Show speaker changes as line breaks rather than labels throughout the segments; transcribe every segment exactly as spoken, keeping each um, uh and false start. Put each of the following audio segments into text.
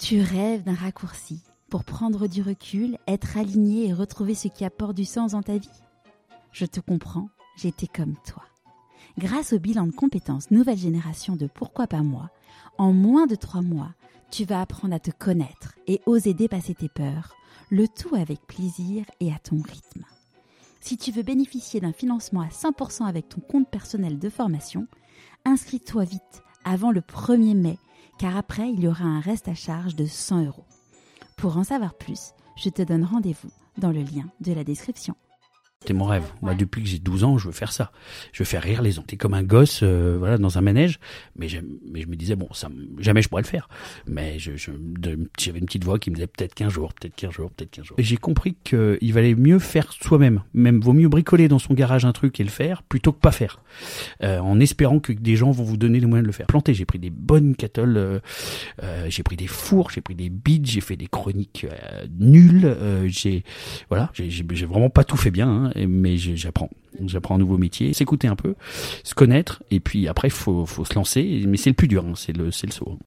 Tu rêves d'un raccourci pour prendre du recul, être aligné et retrouver ce qui apporte du sens dans ta vie? Je te comprends, j'étais comme toi. Grâce au bilan de compétences nouvelle génération de Pourquoi pas moi, en moins de trois mois, tu vas apprendre à te connaître et oser dépasser tes peurs, le tout avec plaisir et à ton rythme. Si tu veux bénéficier d'un financement à cent pour cent avec ton compte personnel de formation, inscris-toi vite avant le premier mai, car après, il y aura un reste à charge de cent euros. Pour en savoir plus, je te donne rendez-vous dans le lien de la description.
C'était mon rêve. Moi, depuis que j'ai douze ans, je veux faire ça. Je veux faire rire les gens. T'es comme un gosse, euh, voilà, dans un manège. Mais, mais je me disais, bon, ça, jamais je pourrais le faire. Mais je, je, de, j'avais une petite voix qui me disait peut-être qu'un jour, peut-être qu'un jour, peut-être qu'un jour. Et j'ai compris qu'il valait mieux faire soi-même. Même vaut mieux bricoler dans son garage un truc et le faire plutôt que pas faire. Euh, en espérant que des gens vont vous donner les moyens de le faire. Planter, j'ai pris des bonnes catholes, euh, euh, j'ai pris des fours, j'ai pris des bides, j'ai fait des chroniques euh, nulles. Euh, j'ai, voilà, j'ai, j'ai, j'ai vraiment pas tout fait bien. Hein. Mais j'apprends, j'apprends un nouveau métier, s'écouter un peu, se connaître, et puis après faut faut se lancer, mais c'est le plus dur, hein, c'est le c'est le saut.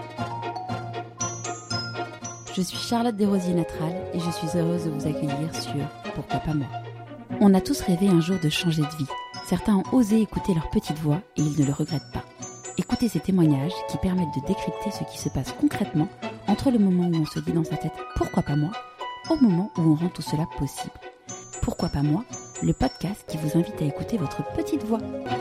Je suis Charlotte Desrosiers-Natral et je suis heureuse de vous accueillir sur Pourquoi pas moi. On a tous rêvé un jour de changer de vie. Certains ont osé écouter leur petite voix et ils ne le regrettent pas. Écoutez ces témoignages qui permettent de décrypter ce qui se passe concrètement entre le moment où on se dit dans sa tête « Pourquoi pas moi ?», au moment où on rend tout cela possible. Pourquoi pas moi, le podcast qui vous invite à écouter votre petite voix.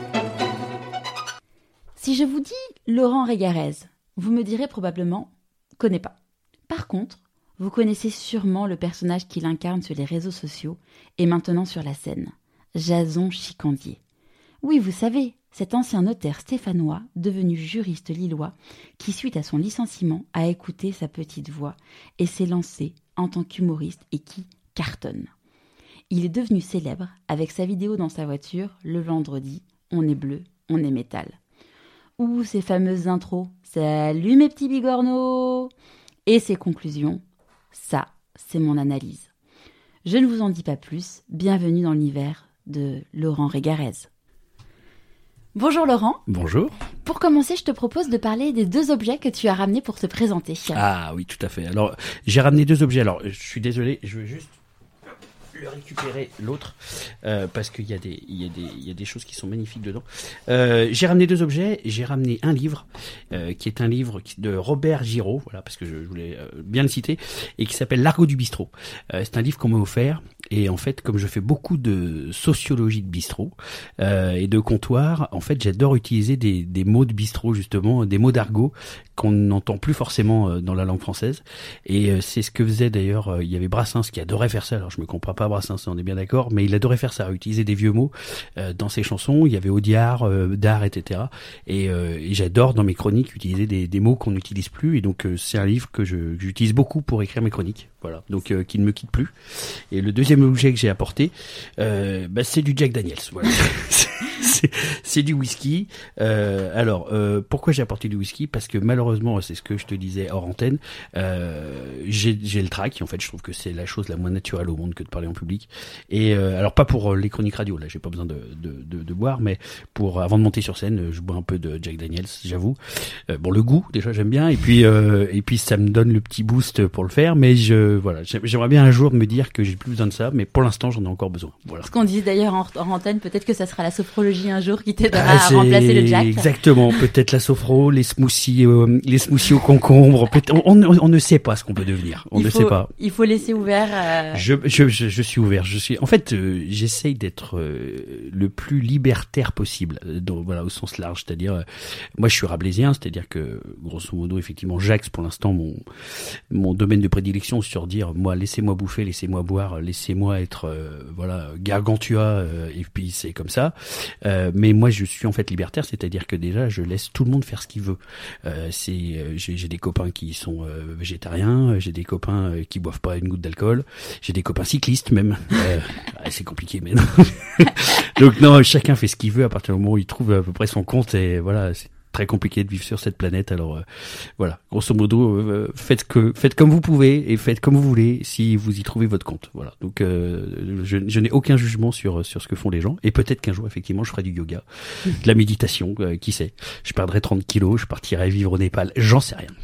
Si je vous dis Laurent Régarez, vous me direz probablement « connais pas ». Par contre, vous connaissez sûrement le personnage qu'il incarne sur les réseaux sociaux et maintenant sur la scène, Jason Chicandier. Oui, vous savez, cet ancien notaire stéphanois, devenu juriste lillois, qui suite à son licenciement a écouté sa petite voix et s'est lancé en tant qu'humoriste et qui cartonne. Il est devenu célèbre avec sa vidéo dans sa voiture le vendredi « On est bleu, on est métal ». Ou ses fameuses intros « Salut mes petits bigorneaux !» et ses conclusions « Ça, c'est mon analyse ». Je ne vous en dis pas plus, bienvenue dans l'univers de Laurent Régarez. Bonjour Laurent.
Bonjour.
Pour commencer, je te propose de parler des deux objets que tu as ramenés pour te présenter.
Ah oui, tout à fait. Alors, j'ai ramené deux objets. Alors, je suis désolé, je veux juste le récupérer l'autre euh, parce qu'il y a des il y a des il y a des choses qui sont magnifiques dedans. Euh, j'ai ramené deux objets. J'ai ramené un livre euh, qui est un livre de Robert Giraud, voilà, parce que je, je voulais euh, bien le citer, et qui s'appelle L'argot du bistrot. Euh, c'est un livre qu'on m'a offert. Et en fait, comme je fais beaucoup de sociologie de bistrot euh, et de comptoir, en fait, j'adore utiliser des, des mots de bistrot, justement, des mots d'argot qu'on n'entend plus forcément euh, dans la langue française. Et euh, c'est ce que faisait d'ailleurs, euh, il y avait Brassens qui adorait faire ça. Alors, je me comprends pas Brassens, on est bien d'accord, mais il adorait faire ça, utiliser des vieux mots euh, dans ses chansons. Il y avait Audiard, euh, Dard, et cetera. Et, euh, et j'adore dans mes chroniques utiliser des, des mots qu'on n'utilise plus. Et donc, euh, c'est un livre que, je, que j'utilise beaucoup pour écrire mes chroniques. Voilà, donc euh, qui ne me quitte plus. Et le deuxième objet que j'ai apporté, euh, bah, c'est du Jack Daniels. Voilà. c'est, c'est du whisky. Euh, alors, euh, pourquoi j'ai apporté du whisky ? Parce que malheureusement, c'est ce que je te disais hors antenne, euh, j'ai, j'ai le trac. En fait, je trouve que c'est la chose la moins naturelle au monde que de parler en public. Et euh, alors pas pour les chroniques radio, là, j'ai pas besoin de, de, de, de boire, mais pour avant de monter sur scène, je bois un peu de Jack Daniels, j'avoue. Euh, bon, le goût, déjà, j'aime bien. Et puis, euh, et puis, ça me donne le petit boost pour le faire, mais je voilà, j'aimerais bien un jour me dire que j'ai plus besoin de ça, mais pour l'instant j'en ai encore besoin. Voilà.
Ce qu'on dit d'ailleurs en, en antenne, peut-être que ça sera la sophrologie un jour qui t'aidera ah, à remplacer le Jack.
Exactement, peut-être la sophro, les smoothies, euh, les smoothies au concombre. On, on, on ne sait pas ce qu'on peut devenir. On
il
ne
faut,
sait pas.
Il faut laisser ouvert. Euh...
Je, je, je, je suis ouvert. Je suis. En fait, euh, j'essaye d'être euh, le plus libertaire possible. Donc voilà, au sens large, c'est-à-dire, euh, moi je suis rabelaisien, c'est-à-dire que grosso modo, effectivement, j'axe pour l'instant mon mon domaine de prédilection sur dire moi laissez-moi bouffer, laissez-moi boire, laissez-moi être euh, voilà gargantua euh, et puis c'est comme ça. Euh, mais moi je suis en fait libertaire, c'est-à-dire que déjà je laisse tout le monde faire ce qu'il veut. Euh, c'est euh, j'ai, j'ai des copains qui sont euh, végétariens, j'ai des copains euh, qui boivent pas une goutte d'alcool, j'ai des copains cyclistes même. Euh, c'est compliqué mais non. Donc non, chacun fait ce qu'il veut à partir du moment où il trouve à peu près son compte et voilà. C'est très compliqué de vivre sur cette planète, alors euh, voilà, grosso modo, euh, faites que faites comme vous pouvez et faites comme vous voulez si vous y trouvez votre compte. Voilà, donc euh, je, je n'ai aucun jugement sur sur ce que font les gens et peut-être qu'un jour effectivement je ferai du yoga, de la méditation, euh, qui sait, je perdrai trente kilos, je partirai vivre au Népal, j'en sais rien.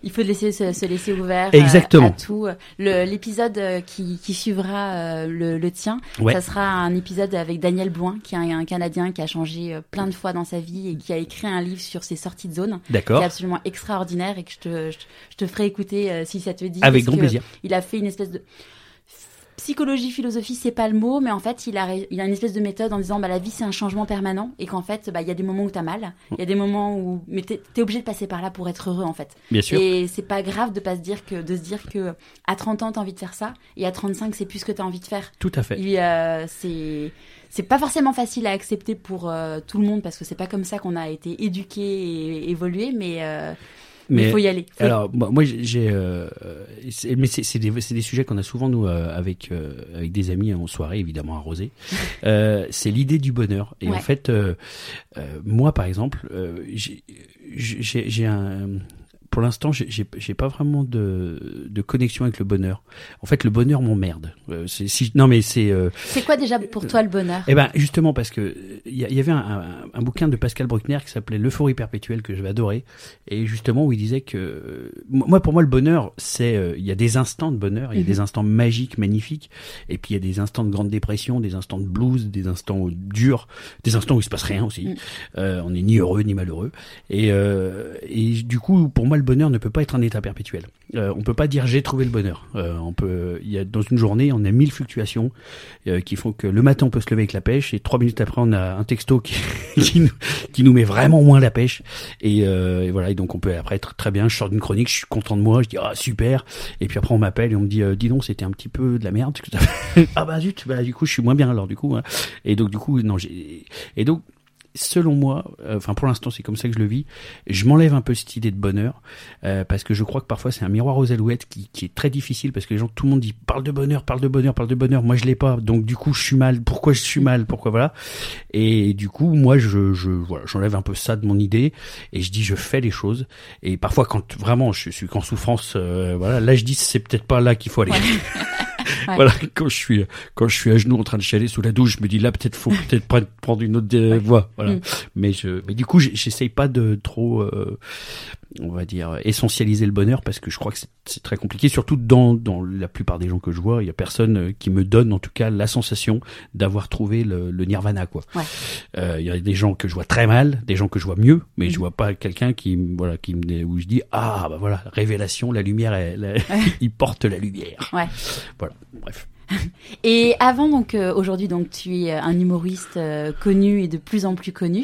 Il faut laisser se, se laisser ouvert
Exactement.
Euh, à tout. Le, l'épisode qui, qui suivra euh, le, le tien,
ouais.
ça sera un épisode avec Daniel Blouin, qui est un, un Canadien qui a changé plein de fois dans sa vie et qui a écrit un livre sur ses sorties de zone.
D'accord.
Qui est absolument extraordinaire et que je te, je, je te ferai écouter euh, si ça te dit.
Avec grand plaisir.
Il a fait une espèce de psychologie, philosophie, c'est pas le mot, mais en fait, il a, il a une espèce de méthode en disant, bah, la vie, c'est un changement permanent et qu'en fait, bah, il y a des moments où t'as mal, il y a des moments où, mais t'es, t'es obligé de passer par là pour être heureux, en fait.
Bien sûr.
Et c'est pas grave de pas se dire que, de se dire que, à trente ans, t'as envie de faire ça, et à trente-cinq, c'est plus ce que t'as envie de faire.
Tout à fait.
Et, euh, c'est, c'est pas forcément facile à accepter pour euh, tout le monde parce que c'est pas comme ça qu'on a été éduqué et évolué, mais, euh, Mais il faut y aller. Faut
alors, y... moi, j'ai, euh, c'est, mais c'est, c'est, des, c'est des sujets qu'on a souvent nous euh, avec euh, avec des amis en soirée, évidemment arrosés. euh, c'est l'idée du bonheur. Et ouais. en fait, euh, euh, moi, par exemple, euh, j'ai, j'ai, j'ai un pour l'instant, j'ai, j'ai, j'ai pas vraiment de, de connexion avec le bonheur. En fait, le bonheur m'emmerde. Euh, c'est, si, non, mais c'est. Euh,
c'est quoi déjà pour toi le bonheur ?
Eh ben, justement, parce que il y, y avait un, un, un bouquin de Pascal Bruckner qui s'appelait L'euphorie perpétuelle que j'avais adoré, et justement où il disait que euh, moi, pour moi, le bonheur, c'est il euh, y a des instants de bonheur, il y a mm-hmm. des instants magiques, magnifiques, et puis il y a des instants de grande dépression, des instants de blues, des instants durs, des instants où il se passe rien aussi. Mm. Euh, on n'est ni heureux ni malheureux, et euh, et du coup, pour moi, le bonheur ne peut pas être un état perpétuel. Euh, on peut pas dire j'ai trouvé le bonheur. Euh, on peut, il y a dans une journée, on a mille fluctuations euh, qui font que le matin on peut se lever avec la pêche et trois minutes après on a un texto qui qui, nous, qui nous met vraiment moins la pêche et, euh, et voilà. Et donc on peut après être très bien. Je sors d'une chronique, je suis content de moi, je dis ah super. Et puis après on m'appelle et on me dit euh, dis donc c'était un petit peu de la merde. ah bah zut, bah du coup je suis moins bien alors du coup. Hein. Et donc du coup non j'ai et donc selon moi, enfin euh, pour l'instant c'est comme ça que je le vis, je m'enlève un peu cette idée de bonheur euh, parce que je crois que parfois c'est un miroir aux alouettes qui, qui est très difficile parce que les gens, tout le monde dit parle de bonheur, parle de bonheur, parle de bonheur, moi je l'ai pas, donc du coup je suis mal, pourquoi je suis mal, pourquoi voilà, et du coup moi je, je voilà, j'enlève un peu ça de mon idée et je dis je fais les choses et parfois quand vraiment je suis qu'en souffrance, euh, voilà, là je dis c'est peut-être pas là qu'il faut aller. Ouais. Ouais. Voilà, quand je suis quand je suis à genoux en train de chialer sous la douche, je me dis là peut-être faut peut-être prendre une autre euh, voie, voilà. Mm. Mais je mais du coup j'essaye pas de trop euh, on va dire essentialiser le bonheur parce que je crois que c'est, c'est très compliqué, surtout dans dans la plupart des gens que je vois, il y a personne qui me donne en tout cas la sensation d'avoir trouvé le, le nirvana quoi. Ouais. Euh, il y a des gens que je vois très mal, des gens que je vois mieux, mais mm. je vois pas quelqu'un qui voilà qui me où je dis ah bah voilà, révélation, la lumière elle, la, il porte la lumière. Ouais. Voilà. Bref.
Et avant donc euh, aujourd'hui donc tu es un humoriste euh, connu et de plus en plus connu.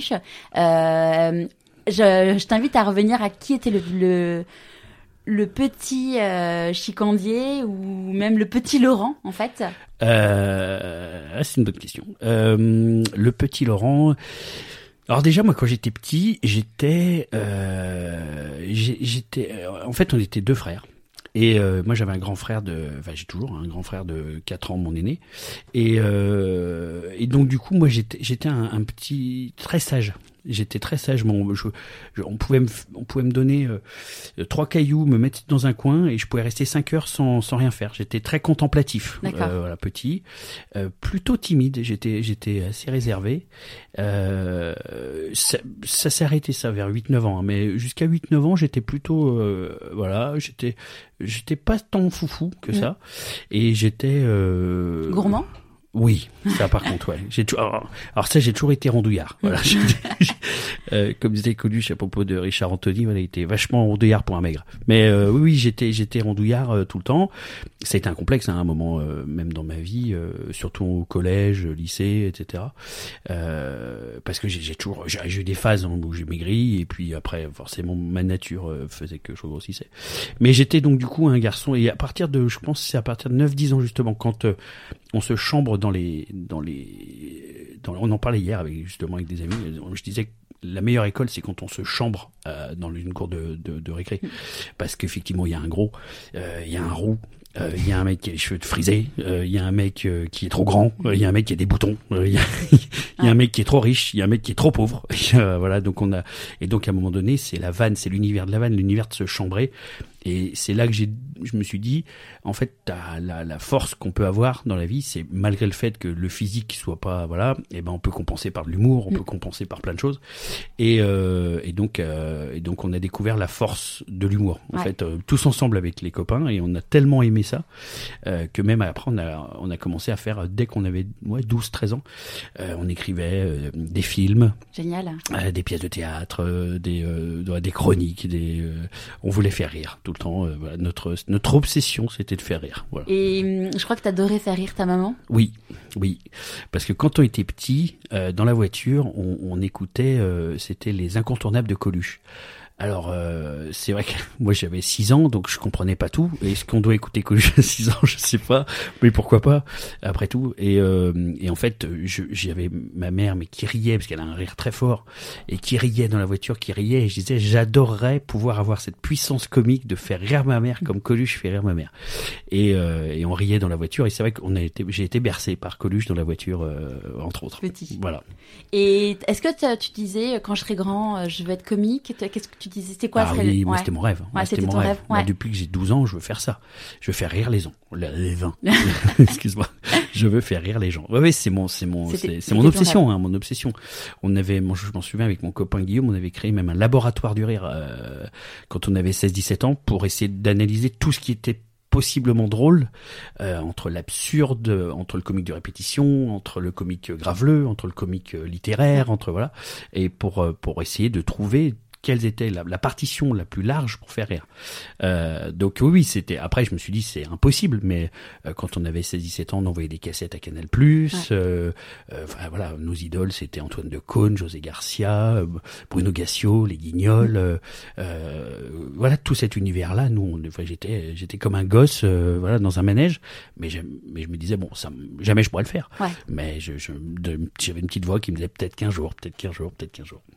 Euh, je, je t'invite à revenir à qui était le le, le petit euh, Chicandier ou même le petit Laurent en fait.
Euh, c'est une bonne question. Euh, le petit Laurent. Alors déjà moi quand j'étais petit j'étais euh, j'étais en fait on était deux frères. Et euh, moi j'avais un grand frère de, enfin j'ai toujours un grand frère de quatre ans, mon aîné. Et euh, et donc du coup moi j'étais j'étais un, un petit très sage. J'étais très sage. Bon, je, je, on pouvait me on pouvait me donner euh, trois cailloux, me mettre dans un coin et je pouvais rester cinq heures sans sans rien faire. J'étais très contemplatif.
D'accord.
Euh, voilà, petit, euh, plutôt timide. J'étais j'étais assez réservé. Euh, ça, ça s'est arrêté ça vers huit neuf ans. Hein, mais jusqu'à huit neuf ans j'étais plutôt euh, voilà j'étais j'étais pas tant foufou que mmh. ça et j'étais euh,
gourmand.
Oui, ça par contre, ouais. J'ai toujours, alors, alors ça, j'ai toujours été rondouillard. Voilà. euh, comme disait Coluche à propos de Richard Anthony, voilà, il était vachement rondouillard pour un maigre. Mais euh, oui, oui, j'étais, j'étais rondouillard euh, tout le temps. Ça a été un complexe, hein, à un moment, euh, même dans ma vie, euh, surtout au collège, lycée, et cetera. Euh, parce que j'ai, j'ai toujours, j'ai, j'ai eu des phases hein, où j'ai maigri, et puis après, forcément, ma nature euh, faisait que je grossissais. Mais j'étais donc du coup un garçon, et à partir de, je pense, c'est à partir de neuf dix ans justement, quand euh, on se chambre dans les, dans les, dans, on en parlait hier avec justement avec des amis. Je disais que la meilleure école, c'est quand on se chambre euh, dans une cour de, de, de récré, parce qu'effectivement, il y a un gros, euh, il y a un roux. Il euh, y a un mec qui a les cheveux frisés, il euh, y a un mec euh, qui est trop grand, il euh, y a un mec qui a des boutons, il euh, y, y a un mec qui est trop riche, il y a un mec qui est trop pauvre. Et, euh, voilà, donc on a et donc à un moment donné, c'est la vanne, c'est l'univers de la vanne, l'univers de se chambrer. Et c'est là que j'ai, je me suis dit, en fait, t'as la, la force qu'on peut avoir dans la vie, c'est malgré le fait que le physique soit pas, voilà, et ben on peut compenser par de l'humour, on mmh. peut compenser par plein de choses. Et, euh, et donc, euh, et donc on a découvert la force de l'humour. En ouais. fait, euh, tous ensemble avec les copains, et on a tellement aimé ça euh, que même après on a, on a commencé à faire dès qu'on avait ouais, douze treize ans, euh, on écrivait euh, des films,
génial,
euh, des pièces de théâtre, euh, des, euh, des chroniques, des, euh, on voulait faire rire. Tout le temps, euh, voilà, notre notre obsession, c'était de faire rire. Voilà.
Et hum, je crois que t'adorais faire rire ta maman.
Oui, oui, parce que quand on était petit, euh, dans la voiture, on, on écoutait, euh, c'était les incontournables de Coluche. Alors, euh, c'est vrai que moi j'avais six ans, donc je comprenais pas tout. Est-ce qu'on doit écouter Coluche à six ans? Je sais pas, mais pourquoi pas, après tout. Et, euh, et en fait, je, j'avais ma mère, mais qui riait, parce qu'elle a un rire très fort, et qui riait dans la voiture, qui riait, et je disais, j'adorerais pouvoir avoir cette puissance comique de faire rire ma mère comme Coluche fait rire ma mère. Et, euh, et on riait dans la voiture, et c'est vrai qu'on a été, j'ai été bercé par Coluche dans la voiture, euh, entre autres.
Petit.
Voilà.
Et est-ce que tu disais, quand je serai grand, je veux être comique? Qu'est-ce que tu disais? C'était quoi?
Ah
serait...
oui, moi
ouais.
c'était mon rêve.
Ouais,
moi,
c'était,
c'était
ton
mon rêve.
rêve. Ouais.
Moi, depuis que j'ai douze ans, je veux faire ça. Je veux faire rire les gens. Les gens. Excuse-moi. Je veux faire rire les gens. Ouais, ouais, c'est mon, c'est mon, c'était, c'est, c'est mon obsession, hein, mon obsession. On avait, moi, je m'en souviens avec mon copain Guillaume, on avait créé même un laboratoire du rire euh, quand on avait seize dix-sept ans pour essayer d'analyser tout ce qui était possiblement drôle, euh, entre l'absurde, entre le comique de répétition, entre le comique graveleux, entre le comique littéraire, entre voilà, et pour pour essayer de trouver quelles étaient la, la partition la plus large pour faire rire. Euh, donc oui, oui, c'était. Après, je me suis dit c'est impossible, mais euh, quand on avait seize dix-sept ans, on envoyait des cassettes à Canal+. Ouais. Euh, euh, enfin voilà, nos idoles c'était Antoine Decaune, José Garcia, euh, Bruno Gassio, les Guignols. Euh, euh, voilà, tout cet univers-là. Nous, on, enfin, j'étais, j'étais comme un gosse, euh, voilà, dans un manège. Mais, mais je me disais bon, ça, jamais je pourrais le faire. Ouais. Mais je, je, de, j'avais une petite voix qui me disait peut-être qu'un jour, peut-être qu'un jour, peut-être qu'un jour.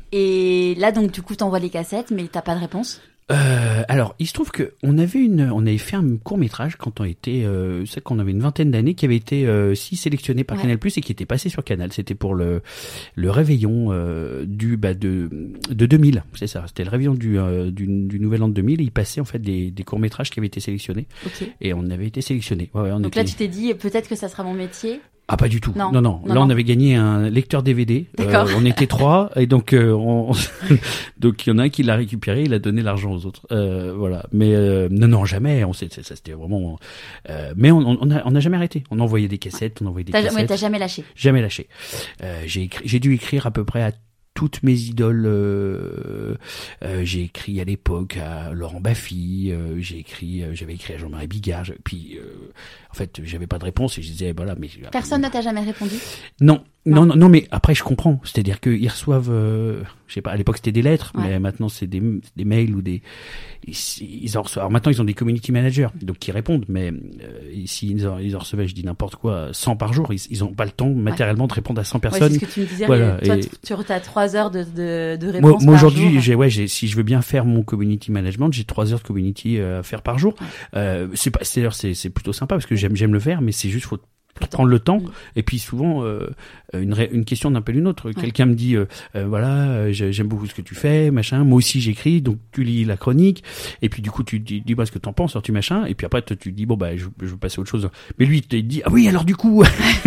Et là, donc, du coup, t'envoies les cassettes, mais t'as pas de réponse?
Euh, alors, il se trouve que on avait une, on avait fait un court métrage quand on était, euh, c'est qu'on avait une vingtaine d'années, qui avait été euh, si sélectionné par ouais. Canal+ et qui était passé sur Canal. C'était pour le le réveillon euh, du bah de de deux mille, c'est ça. C'était le réveillon du euh, du, du nouvel an de deux mille. Et il passait en fait des des courts métrages qui avaient été sélectionnés. Okay. Et on avait été sélectionnés. Ouais, ouais, on
Donc
était...
là, tu t'es dit peut-être que ça sera mon métier.
Ah pas du tout. Non, non. non.
non
Là
non.
on avait gagné un lecteur D V D.
D'accord.
Euh, on était trois et donc euh, on... donc il y en a un qui l'a récupéré, il a donné l'argent aux autres. Euh, voilà. Mais euh, non non jamais. On sait ça c'était vraiment. Euh, mais on on a on a jamais arrêté. On envoyait des cassettes, on envoyait des
t'as,
cassettes.
Ouais, t'as jamais lâché.
Jamais lâché. Euh, j'ai écrit, j'ai dû écrire à peu près à toutes mes idoles. Euh, euh, j'ai écrit à l'époque à Laurent Baffy, euh, j'ai écrit, euh, j'avais écrit à Jean-Marie Bigard. Puis, euh, en fait, j'avais pas de réponse et je disais, voilà, mais
personne ne t'a jamais répondu.
Non, non, non, non, mais après je comprends. C'est-à-dire qu'ils reçoivent, euh, je sais pas, à l'époque c'était des lettres, ouais. mais maintenant c'est des, des mails ou des, ils, ils en reçoivent. Alors maintenant ils ont des community managers, donc qui répondent, mais euh, s'ils en, ils en recevaient, je dis n'importe quoi, cent par jour, ils, ils ont pas le temps matériellement ouais. de répondre à cent personnes.
Ouais, c'est ce que tu me disais.
Voilà,
toi,
et...
tu as trois heures de, de, de réponse.
Moi, moi
par
aujourd'hui,
jour.
j'ai, ouais, j'ai, si je veux bien faire mon community management, j'ai trois heures de community à faire par jour. Ouais. Euh, c'est pas, c'est, c'est, c'est plutôt sympa parce que j'aime, j'aime le faire, mais c'est juste faut prendre le temps. Mmh. Et puis souvent euh, une, ré- une question n'appelle une autre. Ouais. Quelqu'un me dit euh, euh, voilà euh, j'aime beaucoup ce que tu fais machin, moi aussi j'écris, donc tu lis la chronique et puis du coup tu dis, dis moi ce que t'en penses, alors tu machin, et puis après tu dis bon bah je, je veux passer à autre chose, mais lui il te dit ah oui alors du coup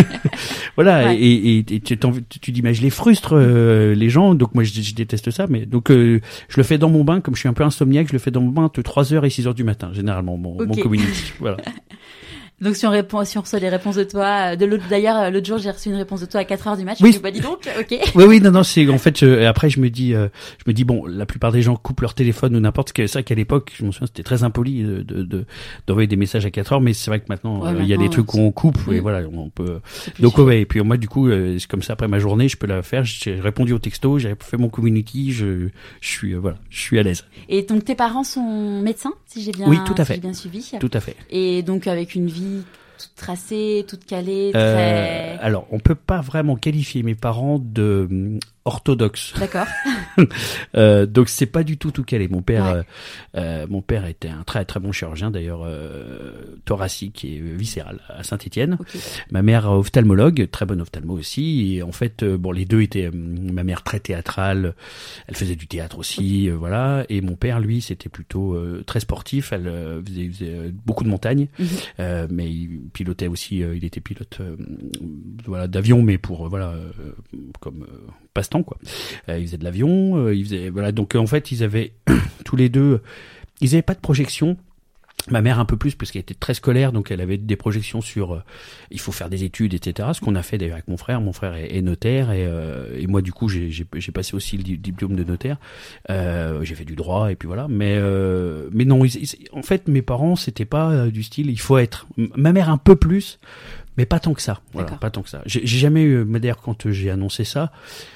voilà. Ouais. et, et, et tu, tu dis mais je les frustre euh, les gens, donc moi je, je déteste ça, mais donc euh, je le fais dans mon bain, comme je suis un peu insomniaque, je le fais dans mon bain entre trois heures et six heures du matin généralement mon, okay. mon community. Voilà.
Donc si on répond, si on reçoit les réponses de toi, de l'autre d'ailleurs l'autre jour j'ai reçu une réponse de toi à quatre heures du match.
Oui.
Je me dis donc, ok.
Oui oui non non c'est en fait je, après je me dis euh, je me dis bon la plupart des gens coupent leur téléphone ou n'importe ce que ça qu'à l'époque je me souviens c'était très impoli de, de, de d'envoyer des messages à quatre heures, mais c'est vrai que maintenant il ouais, euh, y a des trucs où on coupe oui. et voilà on peut donc ouais et puis moi du coup euh, c'est comme ça après ma journée je peux la faire, j'ai répondu au texto, j'ai fait mon community, je je suis euh, voilà je suis à l'aise.
Et donc tes parents sont médecins si j'ai bien
oui tout à fait
si j'ai bien suivi.
Tout à fait.
Et donc avec une vie toute tracée, toute calée, très...
Euh, alors, on peut pas vraiment qualifier mes parents de orthodoxe.
D'accord.
euh, donc c'est pas du tout tout calé. Mon père,
Ouais.
euh, euh, mon père était un très très bon chirurgien d'ailleurs, euh, thoracique et viscéral à Saint-Étienne.
Okay.
Ma mère ophtalmologue, très bonne ophtalmo aussi. Et en fait, euh, bon, les deux étaient. Euh, ma mère très théâtrale, elle faisait du théâtre aussi, euh, voilà. Et mon père, lui, c'était plutôt euh, très sportif. Elle euh, faisait, faisait euh, beaucoup de montagnes,
Mm-hmm.
euh, mais il pilotait aussi. Euh, il était pilote, euh, voilà, d'avion, mais pour euh, voilà, euh, comme euh, passe-temps quoi. Euh, il faisait de l'avion, euh, il faisait voilà. Donc euh, en fait, ils avaient tous les deux. Ils avaient pas de projection. Ma mère un peu plus parce qu'elle était très scolaire, donc elle avait des projections sur euh, il faut faire des études, et cetera. Ce qu'on a fait d'ailleurs avec mon frère. Mon frère est, est notaire et, euh, et moi du coup j'ai, j'ai, j'ai passé aussi le di- diplôme de notaire. Euh, j'ai fait du droit et puis voilà. Mais euh, mais non, ils, ils, en fait mes parents c'était pas euh, du style il faut être. Ma mère un peu plus, mais pas tant que ça. Voilà,
D'accord.
pas tant que ça. J'ai, j'ai jamais eu. Mais d'ailleurs quand j'ai annoncé ça,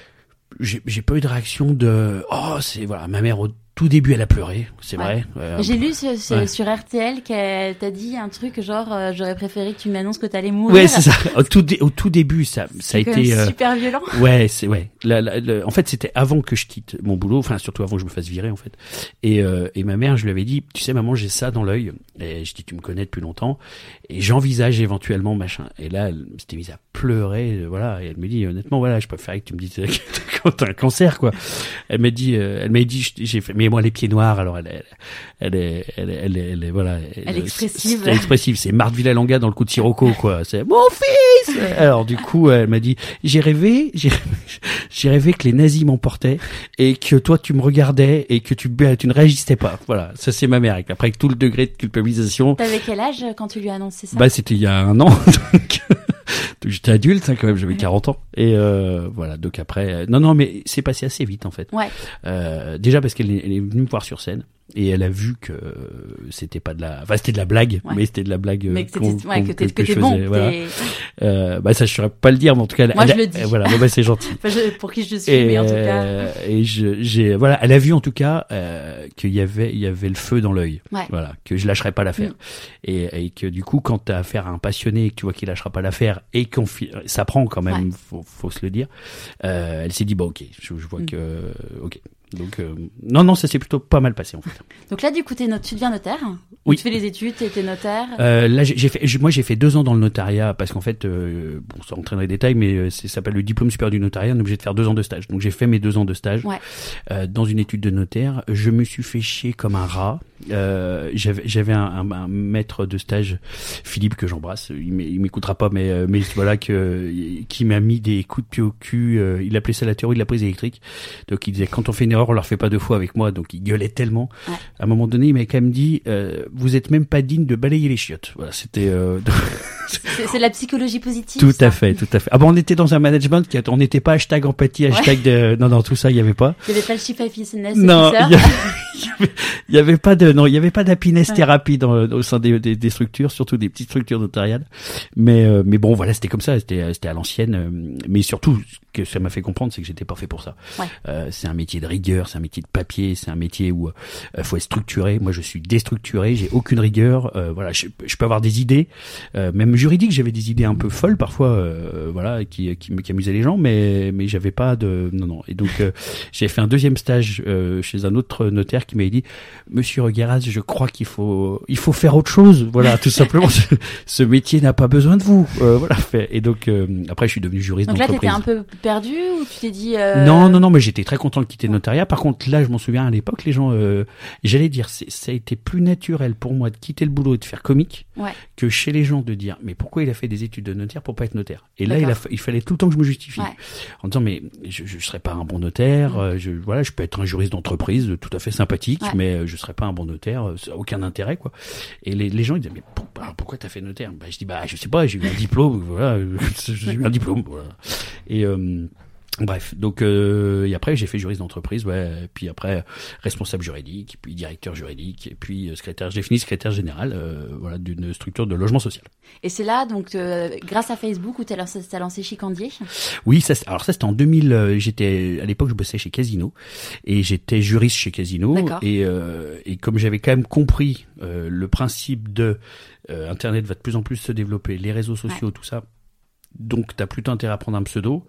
j'ai, j'ai pas eu de réaction de oh c'est voilà ma mère au tout début, elle a pleuré, c'est
Ouais.
vrai. Euh,
J'ai lu ce, ce,
ouais.
sur R T L qu'elle t'a dit un truc genre euh, j'aurais préféré que tu m'annonces que t'allais mourir.
Ouais, c'est ça. Au tout, dé- au tout début, ça, ça a
C'est quand
été.
même
euh,
super violent.
Ouais, c'est ouais. La, la, la- en fait, c'était avant que je quitte mon boulot, enfin surtout avant que je me fasse virer en fait. Et, euh, et ma mère, je lui avais dit, tu sais, maman, j'ai ça dans l'œil. Et je dis, tu me connais depuis longtemps, et j'envisage éventuellement machin. Et là, elle s'était mise à pleurer, euh, voilà. Et elle me dit, honnêtement, voilà, je préférais que tu me dises quand t'as un cancer, quoi. Elle m'a dit, euh, elle m'a dit, j'ai fait, mais moi les pieds noirs. Alors elle, elle, elle est, elle est, elle est, elle est, voilà.
Elle est expressive.
C'est expressive. C'est Marthe Villalonga dans le coup de Sirocco, quoi. C'est mon fils. Alors du coup, elle m'a dit, j'ai rêvé, j'ai, j'ai rêvé que les nazis m'emportaient et que toi tu me regardais et que tu, tu ne réagissais pas. Voilà. Ça c'est ma mère. Après avec tout le degré de culpabilisation.
T'avais quel âge quand tu lui as annoncé ça?
Bah c'était il y a un an. Donc... Donc j'étais adulte hein, quand même, j'avais quarante ans et euh, voilà. Donc après, euh, non non mais c'est passé assez vite en fait.
Ouais.
Euh, déjà parce qu'elle est, elle est venue me voir sur scène et elle a vu que euh, c'était pas de la, enfin c'était de la blague,
ouais.
mais c'était de la blague.
Mais que,
qu'on,
ouais, que,
que,
que,
que
t'es
je
bon.
faisais,
T'es...
voilà. Euh, bah ça je saurais pas le dire, mais en tout cas.
Moi
elle,
je le dis.
Elle, voilà, bah, c'est gentil.
Enfin, je, pour qui je suis,
et,
mais en tout cas.
Euh, et je, j'ai, voilà, elle a vu en tout cas euh, qu'il y avait, il y avait le feu dans l'œil.
Ouais.
Voilà, que je lâcherais pas l'affaire. Mm. Et, et que du coup, quand t'as affaire à un passionné et que tu vois qu'il lâchera pas l'affaire et qu'on fi... ça prend quand même, ouais. faut, faut se le dire. Euh, elle s'est dit bah ok, je, je vois mm. que euh, ok. Donc euh, non non ça s'est plutôt pas mal passé en fait.
Donc là du coup t'es not- tu deviens notaire.
Oui.
Tu fais les études, t'es notaire.
Euh, là j'ai, j'ai fait j'ai, moi j'ai fait deux ans dans le notariat parce qu'en fait euh, bon ça rentre dans les détails mais euh, c'est, ça s'appelle le diplôme supérieur du notariat, on est obligé de faire deux ans de stage. Donc j'ai fait mes deux ans de stage
ouais.
euh, dans une étude de notaire. Je me suis fait chier comme un rat. Euh, j'avais j'avais un, un, un maître de stage, Philippe que j'embrasse. Il, il m'écoutera pas mais mais voilà que qui m'a mis des coups de pied au cul. Euh, il appelait ça la théorie de la prise électrique. Donc il disait quand on fait une erreur on la refait pas deux fois avec moi. Donc il gueulait tellement.
Ouais.
À un moment donné il m'avait quand même dit euh, vous êtes même pas digne de balayer les chiottes. Voilà c'était. Euh,
c'est, c'est la psychologie positive.
Tout
ça.
à fait, tout à fait. Ah bon on était dans un management qui on n'était pas hashtag empathie, hashtag ouais. de non non tout ça il y avait pas.
Il y avait pas le chief happiness.
Non il y, avait, il y avait il y avait pas de non il y avait pas d'happiness ouais. thérapie dans au sein des, des des structures, surtout des petites structures notariales. Mais euh, mais bon voilà c'était comme ça, c'était c'était à l'ancienne. Euh, mais surtout ce que ça m'a fait comprendre c'est que j'étais pas fait pour ça.
Ouais.
Euh, c'est un métier de rigueur, c'est un métier de papier, c'est un métier où euh, faut être structuré. Moi je suis déstructuré, j'ai aucune rigueur. Euh, voilà je, je peux avoir des idées, euh, même juridiques, j'avais des idées un peu folles parfois, euh, voilà qui qui, qui amusaient les gens, mais mais j'avais pas de non non. Et donc euh, j'ai fait un deuxième stage euh, chez un autre notaire qui m'avait dit Monsieur Regueras, je crois qu'il faut il faut faire autre chose. Voilà tout simplement. ce, ce métier n'a pas besoin de vous. Euh, voilà. Et donc euh, après je suis devenu juriste
donc
d'entreprise.
Donc là t'étais un peu perdu ou tu t'es dit euh...
Non non non mais j'étais très content de quitter le notariat. Par contre là je m'en souviens à l'époque les gens euh, j'allais dire c'est, ça a été plus naturel pour moi de quitter le boulot et de faire comique
ouais.
que chez les gens de dire mais pourquoi il a fait des études de notaire pour pas être notaire. Et là il, a, il fallait tout le temps que je me justifie
ouais.
en disant mais je je serais pas un bon notaire. Mmh. Euh, je voilà je peux être un juriste d'entreprise tout à fait sympathique ouais. mais je serais pas un bon notaire. Ça a aucun intérêt quoi. Et les les gens ils disaient mais pour, pourquoi t'as fait notaire. Bah je dis bah je sais pas j'ai eu un diplôme voilà j'ai eu un diplôme voilà. Et euh, bref, donc euh, et après j'ai fait juriste d'entreprise, ouais, et puis après responsable juridique, puis directeur juridique, et puis secrétaire, j'ai fini secrétaire général, euh, voilà, d'une structure de logement social.
Et c'est là donc euh, grâce à Facebook où t'as lancé, t'as lancé Chicandier.
Oui, ça, alors ça c'était en deux mille. Euh, j'étais à l'époque je bossais chez Casino et j'étais juriste chez Casino.
D'accord.
Et euh, et comme j'avais quand même compris euh, le principe de euh, Internet va de plus en plus se développer, les réseaux sociaux, ouais. tout ça. Donc, t'as plutôt intérêt à prendre un pseudo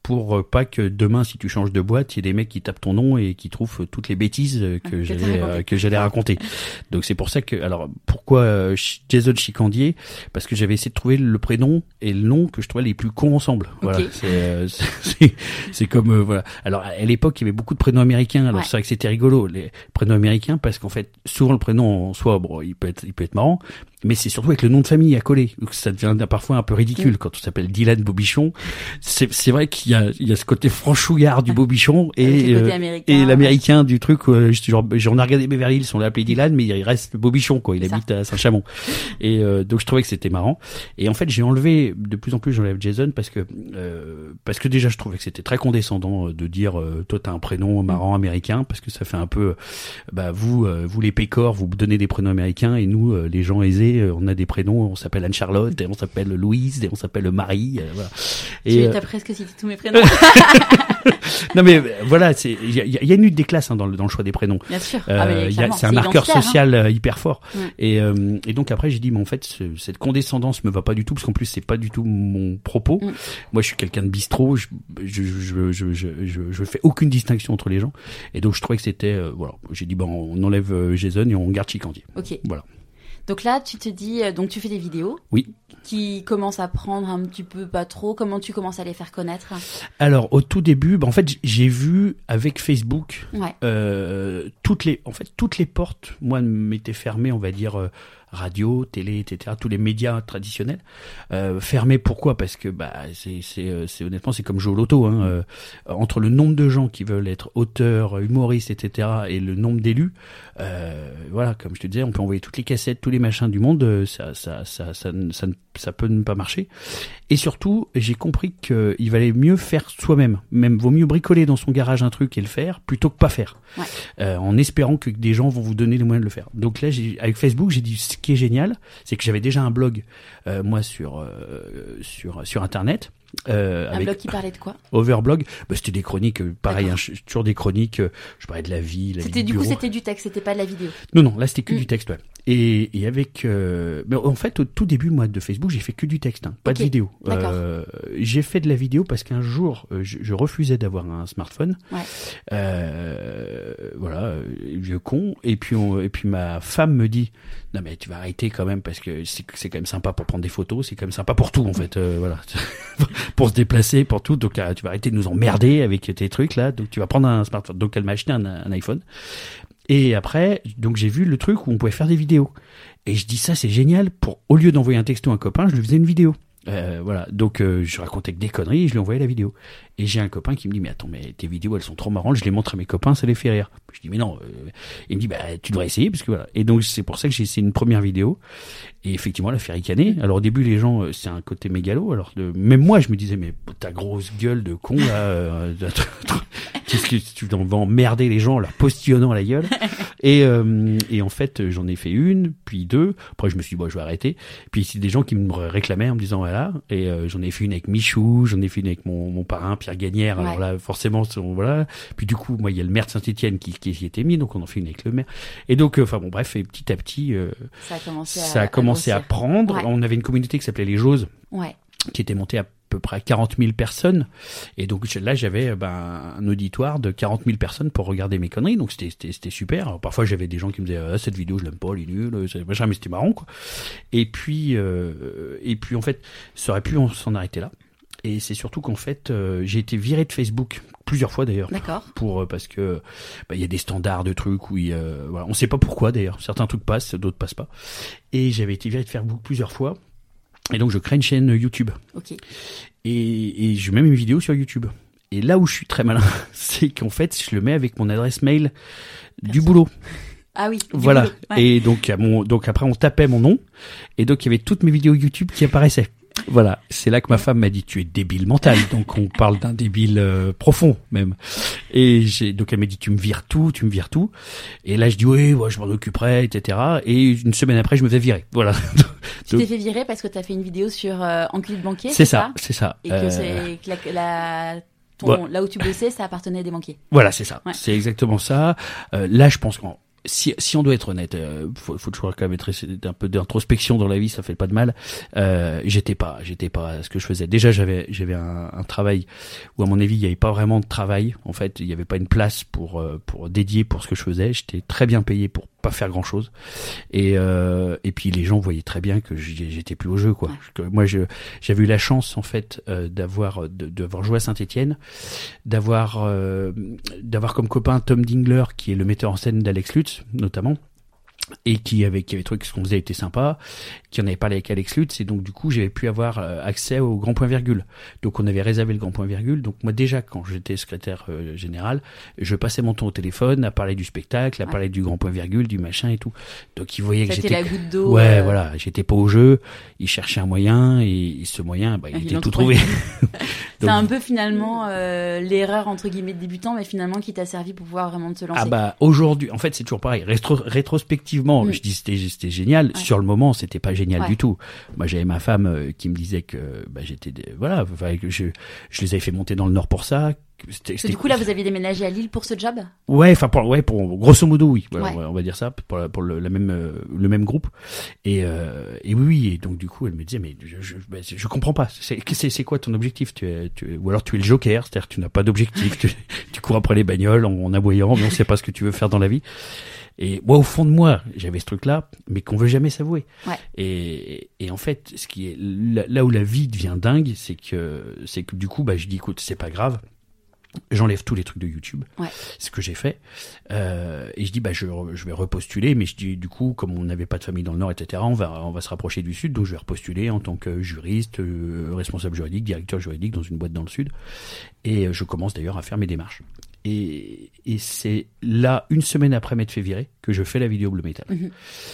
pour pas que demain, si tu changes de boîte, il y ait des mecs qui tapent ton nom et qui trouvent toutes les bêtises que
ah,
j'allais euh, que j'allais raconter. Donc c'est pour ça que alors pourquoi euh, Jason Chicandier? Parce que j'avais essayé de trouver le prénom et le nom que je trouvais les plus cons ensemble. Voilà,
okay.
c'est, euh, c'est c'est comme euh, voilà. Alors à l'époque, il y avait beaucoup de prénoms américains. Alors
ouais.
c'est vrai que c'était rigolo les prénoms américains parce qu'en fait, souvent le prénom en soi, bon, il peut être il peut être marrant, mais c'est surtout avec le nom de famille à coller. Donc ça devient parfois un peu ridicule mmh. quand on s'appelle Dylan Bobichon. C'est c'est vrai qu'il y a il y a ce côté franchouillard du Bobichon et euh, et l'américain du truc euh, genre j'en ai regardé Beverly Hills, on l'a appelé Dylan mais il reste Bobichon quoi, il c'est habite ça. à Saint-Chamond. Et euh, donc je trouvais que c'était marrant et en fait, j'ai enlevé de plus en plus j'enlève Jason parce que euh, parce que déjà je trouvais que c'était très condescendant de dire euh, toi t'as un prénom marrant américain parce que ça fait un peu bah vous euh, vous les pécores, vous donnez des prénoms américains et nous euh, les gens aisés, euh, on a des prénoms, on s'appelle Anne-Charlotte, et on s'appelle Louise, et on s'appelle Marie, euh, voilà.
Et tu euh... as presque cité tous mes prénoms.
Non mais voilà, c'est il y a, y a une lutte des classes hein, dans le dans le choix des prénoms.
Bien sûr.
Euh,
ah, mais
y a, c'est un marqueur social
hein.
hyper fort. Ouais. Et euh, et donc après j'ai dit mais en fait ce, cette condescendance me va pas du tout parce qu'en plus c'est pas du tout mon propos. Mm. Moi je suis quelqu'un de bistrot, je je je je je je, je fais aucune distinction entre les gens et donc je trouvais que c'était euh, voilà, j'ai dit bon on enlève euh, Jason et on garde Chicandier.
OK.
Voilà.
Donc là, tu te dis, donc tu fais des vidéos.
Oui.
Qui commencent à prendre un petit peu, pas trop. Comment tu commences à les faire connaître?
Alors au tout début, bah, en fait, j'ai vu avec Facebook,
ouais.
euh, toutes les, en fait, toutes les portes, moi, m'étaient fermées, on va dire. Euh, radio, télé, et cetera, tous les médias traditionnels euh, fermés. Pourquoi? Parce que bah c'est c'est c'est honnêtement c'est comme jouer au loto. Hein, euh, entre le nombre de gens qui veulent être auteurs, humoristes, et cetera, et le nombre d'élus, euh, voilà, comme je te disais, on peut envoyer toutes les cassettes, tous les machins du monde, ça ça ça ça ça, ça, ça peut ne pas marcher. Et surtout, j'ai compris qu'il valait mieux faire soi-même. Même vaut mieux bricoler dans son garage un truc et le faire plutôt que pas faire.
Ouais.
Euh, en espérant que des gens vont vous donner les moyens de le faire. Donc là, j'ai, avec Facebook, j'ai dit ce qui est génial, c'est que j'avais déjà un blog, euh, moi sur euh, sur sur Internet. Euh,
un
avec
blog qui parlait de quoi?
Overblog, bah, c'était des chroniques, euh, pareil, hein, toujours des chroniques. Euh, je parlais de la vie, la
c'était
vie
du
bureau.
coup, c'était du texte, c'était pas de la vidéo.
Non, non, là c'était que
mm.
du texte. Ouais. Et, et avec, euh, mais en fait, au tout début, moi, de Facebook, j'ai fait que du texte, hein, pas
okay.
de vidéo.
D'accord.
Euh, j'ai fait de la vidéo parce qu'un jour, euh, je, je refusais d'avoir un smartphone.
Ouais.
Euh, voilà, vieux con. Et puis, on, et puis ma femme me dit, non mais tu vas arrêter quand même parce que c'est, c'est quand même sympa pour prendre des photos, c'est quand même sympa pour tout en fait, euh, voilà, pour se déplacer, pour tout. Donc euh, tu vas arrêter de nous emmerder avec tes trucs là. Donc tu vas prendre un smartphone. Donc elle m'a acheté un, un iPhone. Et après, donc j'ai vu le truc où on pouvait faire des vidéos. Et je dis ça, c'est génial. Pour au lieu d'envoyer un texto à un copain, je lui faisais une vidéo. Euh, voilà, donc euh, je racontais que des conneries et je lui envoyais la vidéo. Et j'ai un copain qui me dit mais attends mais tes vidéos elles sont trop marrantes, je les montre à mes copains, ça les fait rire. Je dis mais non, euh... il me dit bah tu devrais essayer parce que voilà. Et donc c'est pour ça que j'ai essayé une première vidéo et effectivement elle a fait ricaner. Alors au début les gens euh, c'est un côté mégalo, alors de... même moi je me disais mais ta grosse gueule de con là, euh... qu'est-ce que tu vas emmerder les gens en leur postillonnant à la gueule. Et, euh, et en fait j'en ai fait une, puis deux. Après je me suis dit bon je vais arrêter. Puis c'est des gens qui me réclamaient en me disant voilà. Et euh, j'en ai fait une avec Michou, j'en ai fait une avec mon, mon parrain Pierre Gagnère. Ouais. Alors là forcément voilà. Puis du coup moi il y a le maire de Saint-Étienne qui qui y était mis, donc on en fait une avec le maire. Et donc enfin euh, bon bref et petit à petit euh,
ça a commencé à,
ça a commencé à, à prendre.
Ouais.
On avait une communauté qui s'appelait les Joses.
Ouais.
Qui était montée à peu près quarante mille personnes. Et donc là, j'avais ben, un auditoire de quarante mille personnes pour regarder mes conneries. Donc c'était, c'était, c'était super. Alors, parfois, j'avais des gens qui me disaient ah, cette vidéo, je l'aime pas, elle est nulle. C'est machin, mais c'était marrant, quoi. Et puis, euh, et puis, en fait, ça aurait pu s'en arrêter là. Et c'est surtout qu'en fait, euh, j'ai été viré de Facebook plusieurs fois d'ailleurs.
D'accord.
Pour euh, parce que bah, il y a des standards de trucs où il, euh, voilà, on sait pas pourquoi d'ailleurs. Certains trucs passent, d'autres passent pas. Et j'avais été viré de Facebook plusieurs fois. Et donc je crée une chaîne YouTube.
Ok.
Et, et je mets mes vidéos sur YouTube. Et là où je suis très malin, c'est qu'en fait je le mets avec mon adresse mail Personne. du boulot.
Ah oui.
Voilà.
Boulot. Ouais.
Et donc à mon donc après on tapait mon nom et donc il y avait toutes mes vidéos YouTube qui apparaissaient. Voilà, c'est là que ma femme m'a dit tu es débile mental, donc on parle d'un débile euh, profond même. Et j'ai donc elle m'a dit tu me vires tout, tu me vires tout. Et là je dis oui, ouais, je m'en occuperai, et cetera. Et une semaine après je me fais virer. Voilà.
Tu donc, t'es fait virer parce que t'as fait une vidéo sur euh, Enculé de banquier.
C'est,
c'est
ça,
ça,
c'est ça.
Et
euh...
que c'est que la, la ton, ouais. là où tu bossais, ça appartenait à des banquiers.
Voilà, c'est ça.
Ouais.
C'est exactement ça. Euh, là je pense qu'en si, si on doit être honnête, euh, faut, faut toujours quand même être un peu d'introspection dans la vie, ça fait pas de mal. Euh, j'étais pas, j'étais pas à ce que je faisais. Déjà, j'avais, j'avais un, un travail où, à mon avis, il y avait pas vraiment de travail. En fait, il y avait pas une place pour, euh, pour dédier pour ce que je faisais. J'étais très bien payé pour pas faire grand chose. Et, euh, et puis les gens voyaient très bien que j'étais plus au jeu, quoi. Que moi, je, j'avais eu la chance, en fait, euh, d'avoir, de, d'avoir joué à Saint-Étienne, d'avoir, euh, d'avoir comme copain Tom Dingler, qui est le metteur en scène d'Alex Lutz, notamment, et qui avait, qui avait trouvé que ce qu'on faisait était sympa, qui en avait parlé avec Alex Lutz, et donc du coup j'avais pu avoir accès au grand point virgule. Donc on avait réservé le grand point virgule. Donc moi déjà quand j'étais secrétaire euh, général, je passais mon temps au téléphone à parler du spectacle, à ouais. parler du grand point virgule, du machin et tout. Donc ils voyaient que
C'était
j'étais
la goutte d'eau.
Ouais,
euh...
voilà, j'étais pas au jeu. Ils cherchaient un moyen et, et ce moyen, bah, il était tout trouvé.
Donc... C'est un peu finalement euh, l'erreur entre guillemets de débutant, mais finalement qui t'a servi pour pouvoir vraiment te lancer.
Ah bah aujourd'hui, en fait c'est toujours pareil. Rétro- rétrospectivement, mmh. je dis c'était c'était génial. Ouais. Sur le moment, c'était pas génial ouais. du tout. Moi, j'avais ma femme euh, qui me disait que bah, j'étais des... voilà, que je je les avais fait monter dans le Nord pour ça.
C'était, c'était... Du coup, là, vous aviez déménagé à Lille pour ce job ?
Ouais, enfin, pour, ouais, pour grosso modo, oui. Voilà,
ouais.
on va dire ça pour, la, pour le, la même, euh, le même groupe. Et, euh, et oui, oui. Et donc, du coup, elle me disait, mais je, je, ben, je comprends pas. C'est, c'est, c'est quoi ton objectif ? Tu es, tu es, ou alors tu es le joker, c'est-à-dire que tu n'as pas d'objectif. tu, tu cours après les bagnoles en, en aboyant, mais on sait pas ce que tu veux faire dans la vie. Et moi, au fond de moi, j'avais ce truc-là, mais qu'on veut jamais s'avouer.
Ouais.
Et, et en fait, ce qui est là, là où la vie devient dingue, c'est que, c'est que du coup, bah, je dis, écoute, c'est pas grave. J'enlève tous les trucs de YouTube,
ouais.
c'est ce que j'ai fait, euh, et je dis bah je, je vais repostuler, mais je dis du coup comme on n'avait pas de famille dans le Nord, et cetera. On va on va se rapprocher du Sud, donc je vais repostuler en tant que juriste, euh, responsable juridique, directeur juridique dans une boîte dans le Sud, et je commence d'ailleurs à faire mes démarches. Et, et c'est là une semaine après m'être fait virer que je fais la vidéo Bleu Métal. Mmh.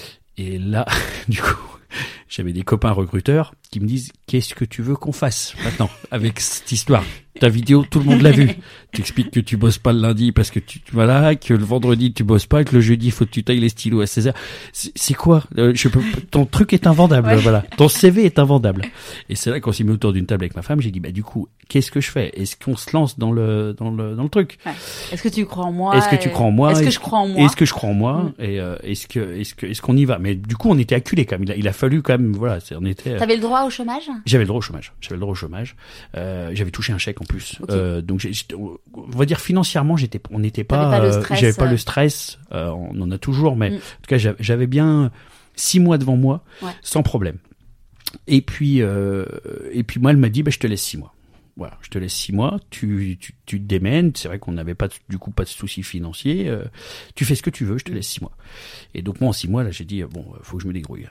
Et là, du coup, j'avais des copains recruteurs qui me disent qu'est-ce que tu veux qu'on fasse maintenant avec cette histoire ? Ta vidéo, tout le monde l'a vue. Tu expliques que tu bosses pas le lundi parce que tu, voilà, que le vendredi tu bosses pas, que le jeudi il faut que tu tailles les stylos à seize heures. C'est, c'est quoi? Euh, je peux, ton truc est invendable, ouais. Voilà. Ton C V est invendable. Et c'est là qu'on s'est mis autour d'une table avec ma femme, j'ai dit, bah, du coup, qu'est-ce que je fais? Est-ce qu'on se lance dans le, dans le, dans le truc?
Ouais. Est-ce que tu crois en moi?
Est-ce que tu crois en moi?
Est-ce que je crois en moi?
Est-ce que je crois en moi? Mmh. Et, euh, est-ce que, est-ce que, est-ce qu'on y va? Mais du coup, on était acculés quand même. Il a, il a fallu quand même, voilà, c'est, on était.
T'avais le droit au chômage?
J'avais le droit au chômage. J'avais le droit au chômage. Euh, j'avais touché un chèque en plus. Okay. Euh, donc, j'ai, on va dire financièrement, j'étais, on n'était pas,
pas
euh,
stress,
j'avais pas
euh...
le stress. Euh, on en a toujours, mais mmh. en tout cas, j'avais, j'avais bien six mois devant moi,
ouais.
sans problème. Et puis, euh, et puis moi, elle m'a dit, bah, je te laisse six mois. Voilà, je te laisse six mois, tu, tu, tu te démènes. C'est vrai qu'on n'avait pas, du coup, pas de soucis financiers. Euh, tu fais ce que tu veux, je te laisse six mois. Et donc, moi, en six mois, là, j'ai dit, bon, faut que je me débrouille.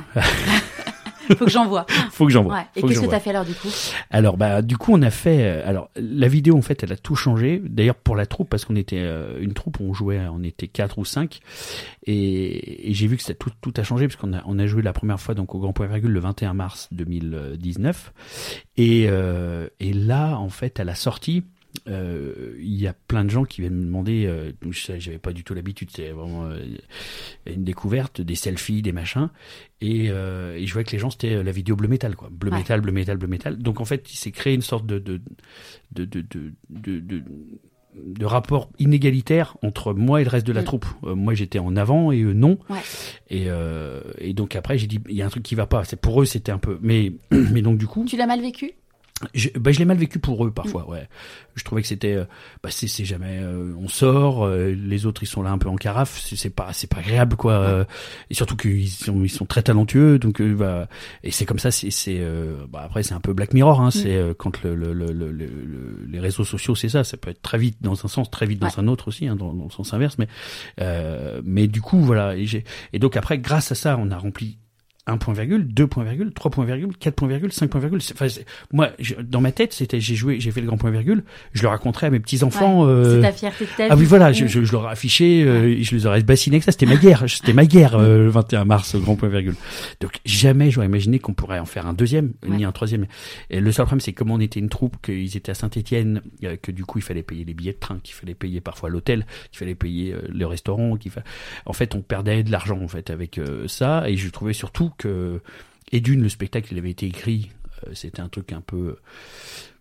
Faut que j'envoie.
Faut que j'envoie.
Ouais. Et
Faut
qu'est-ce
que,
que t'as fait alors du coup?
Alors bah du coup on a fait. Alors la vidéo en fait elle a tout changé. D'ailleurs pour la troupe parce qu'on était euh, une troupe, on jouait, on était quatre ou cinq et, et j'ai vu que ça tout tout a changé parce qu'on a on a joué la première fois donc au Grand Point Virgule le vingt et un mars deux mille dix-neuf et euh, et là en fait à la sortie. Il euh, y a plein de gens qui viennent me demander, euh, je, j'avais pas du tout l'habitude, c'est vraiment euh, une découverte, des selfies, des machins, et, euh, et je voyais que les gens c'était la vidéo Bleu Métal, quoi, Bleu ouais. Métal, Bleu Métal, Bleu Métal. Donc en fait, il s'est créé une sorte de de de de de, de, de, de rapport inégalitaire entre moi et le reste de la mmh. troupe. Euh, moi j'étais en avant et eux non.
Ouais.
Et euh, et donc après j'ai dit il y a un truc qui va pas. C'est pour eux c'était un peu, mais mais donc du coup.
Tu l'as mal vécu?
Je, bah, je l'ai mal vécu pour eux parfois, ouais. Je trouvais que c'était, euh, bah c'est, c'est jamais, euh, on sort, euh, les autres ils sont là un peu en carafe, c'est, c'est pas, c'est pas agréable quoi. Euh, et surtout qu'ils sont, ils sont très talentueux, donc euh, bah, et c'est comme ça, c'est, c'est, euh, bah après c'est un peu Black Mirror, hein, mm. c'est euh, quand le, le, le, le, le, les réseaux sociaux c'est ça, ça peut être très vite dans un sens, très vite dans ouais. un autre aussi, hein, dans, dans le sens inverse, mais, euh, mais du coup voilà, et j'ai, et donc après grâce à ça on a rempli un point virgule, deux points virgule, trois points virgule, quatre points virgule, cinq points virgule. C'est, enfin, c'est, moi, je, dans ma tête, c'était, j'ai joué, j'ai fait le grand point virgule, je le raconterais à mes petits enfants.
Ouais,
euh,
c'est ta fierté de ta vie.
Ah oui, voilà, je, je, je leur ai affiché, euh, je les aurais bassiné avec ça. C'était ma guerre, c'était ma guerre, euh, le vingt et un mars, grand point virgule. Donc, jamais j'aurais imaginé qu'on pourrait en faire un deuxième, ouais. ni un troisième. Et le seul problème, c'est comme on était une troupe, qu'ils étaient à Saint-Étienne, euh, que du coup, il fallait payer les billets de train, qu'il fallait payer parfois l'hôtel, qu'il fallait payer euh, le restaurant, qu'il fallait... En fait, on perdait de l'argent, en fait, avec euh, ça. Et je trouvais surtout que, et d'une, le spectacle, il avait été écrit, euh, c'était un truc un peu,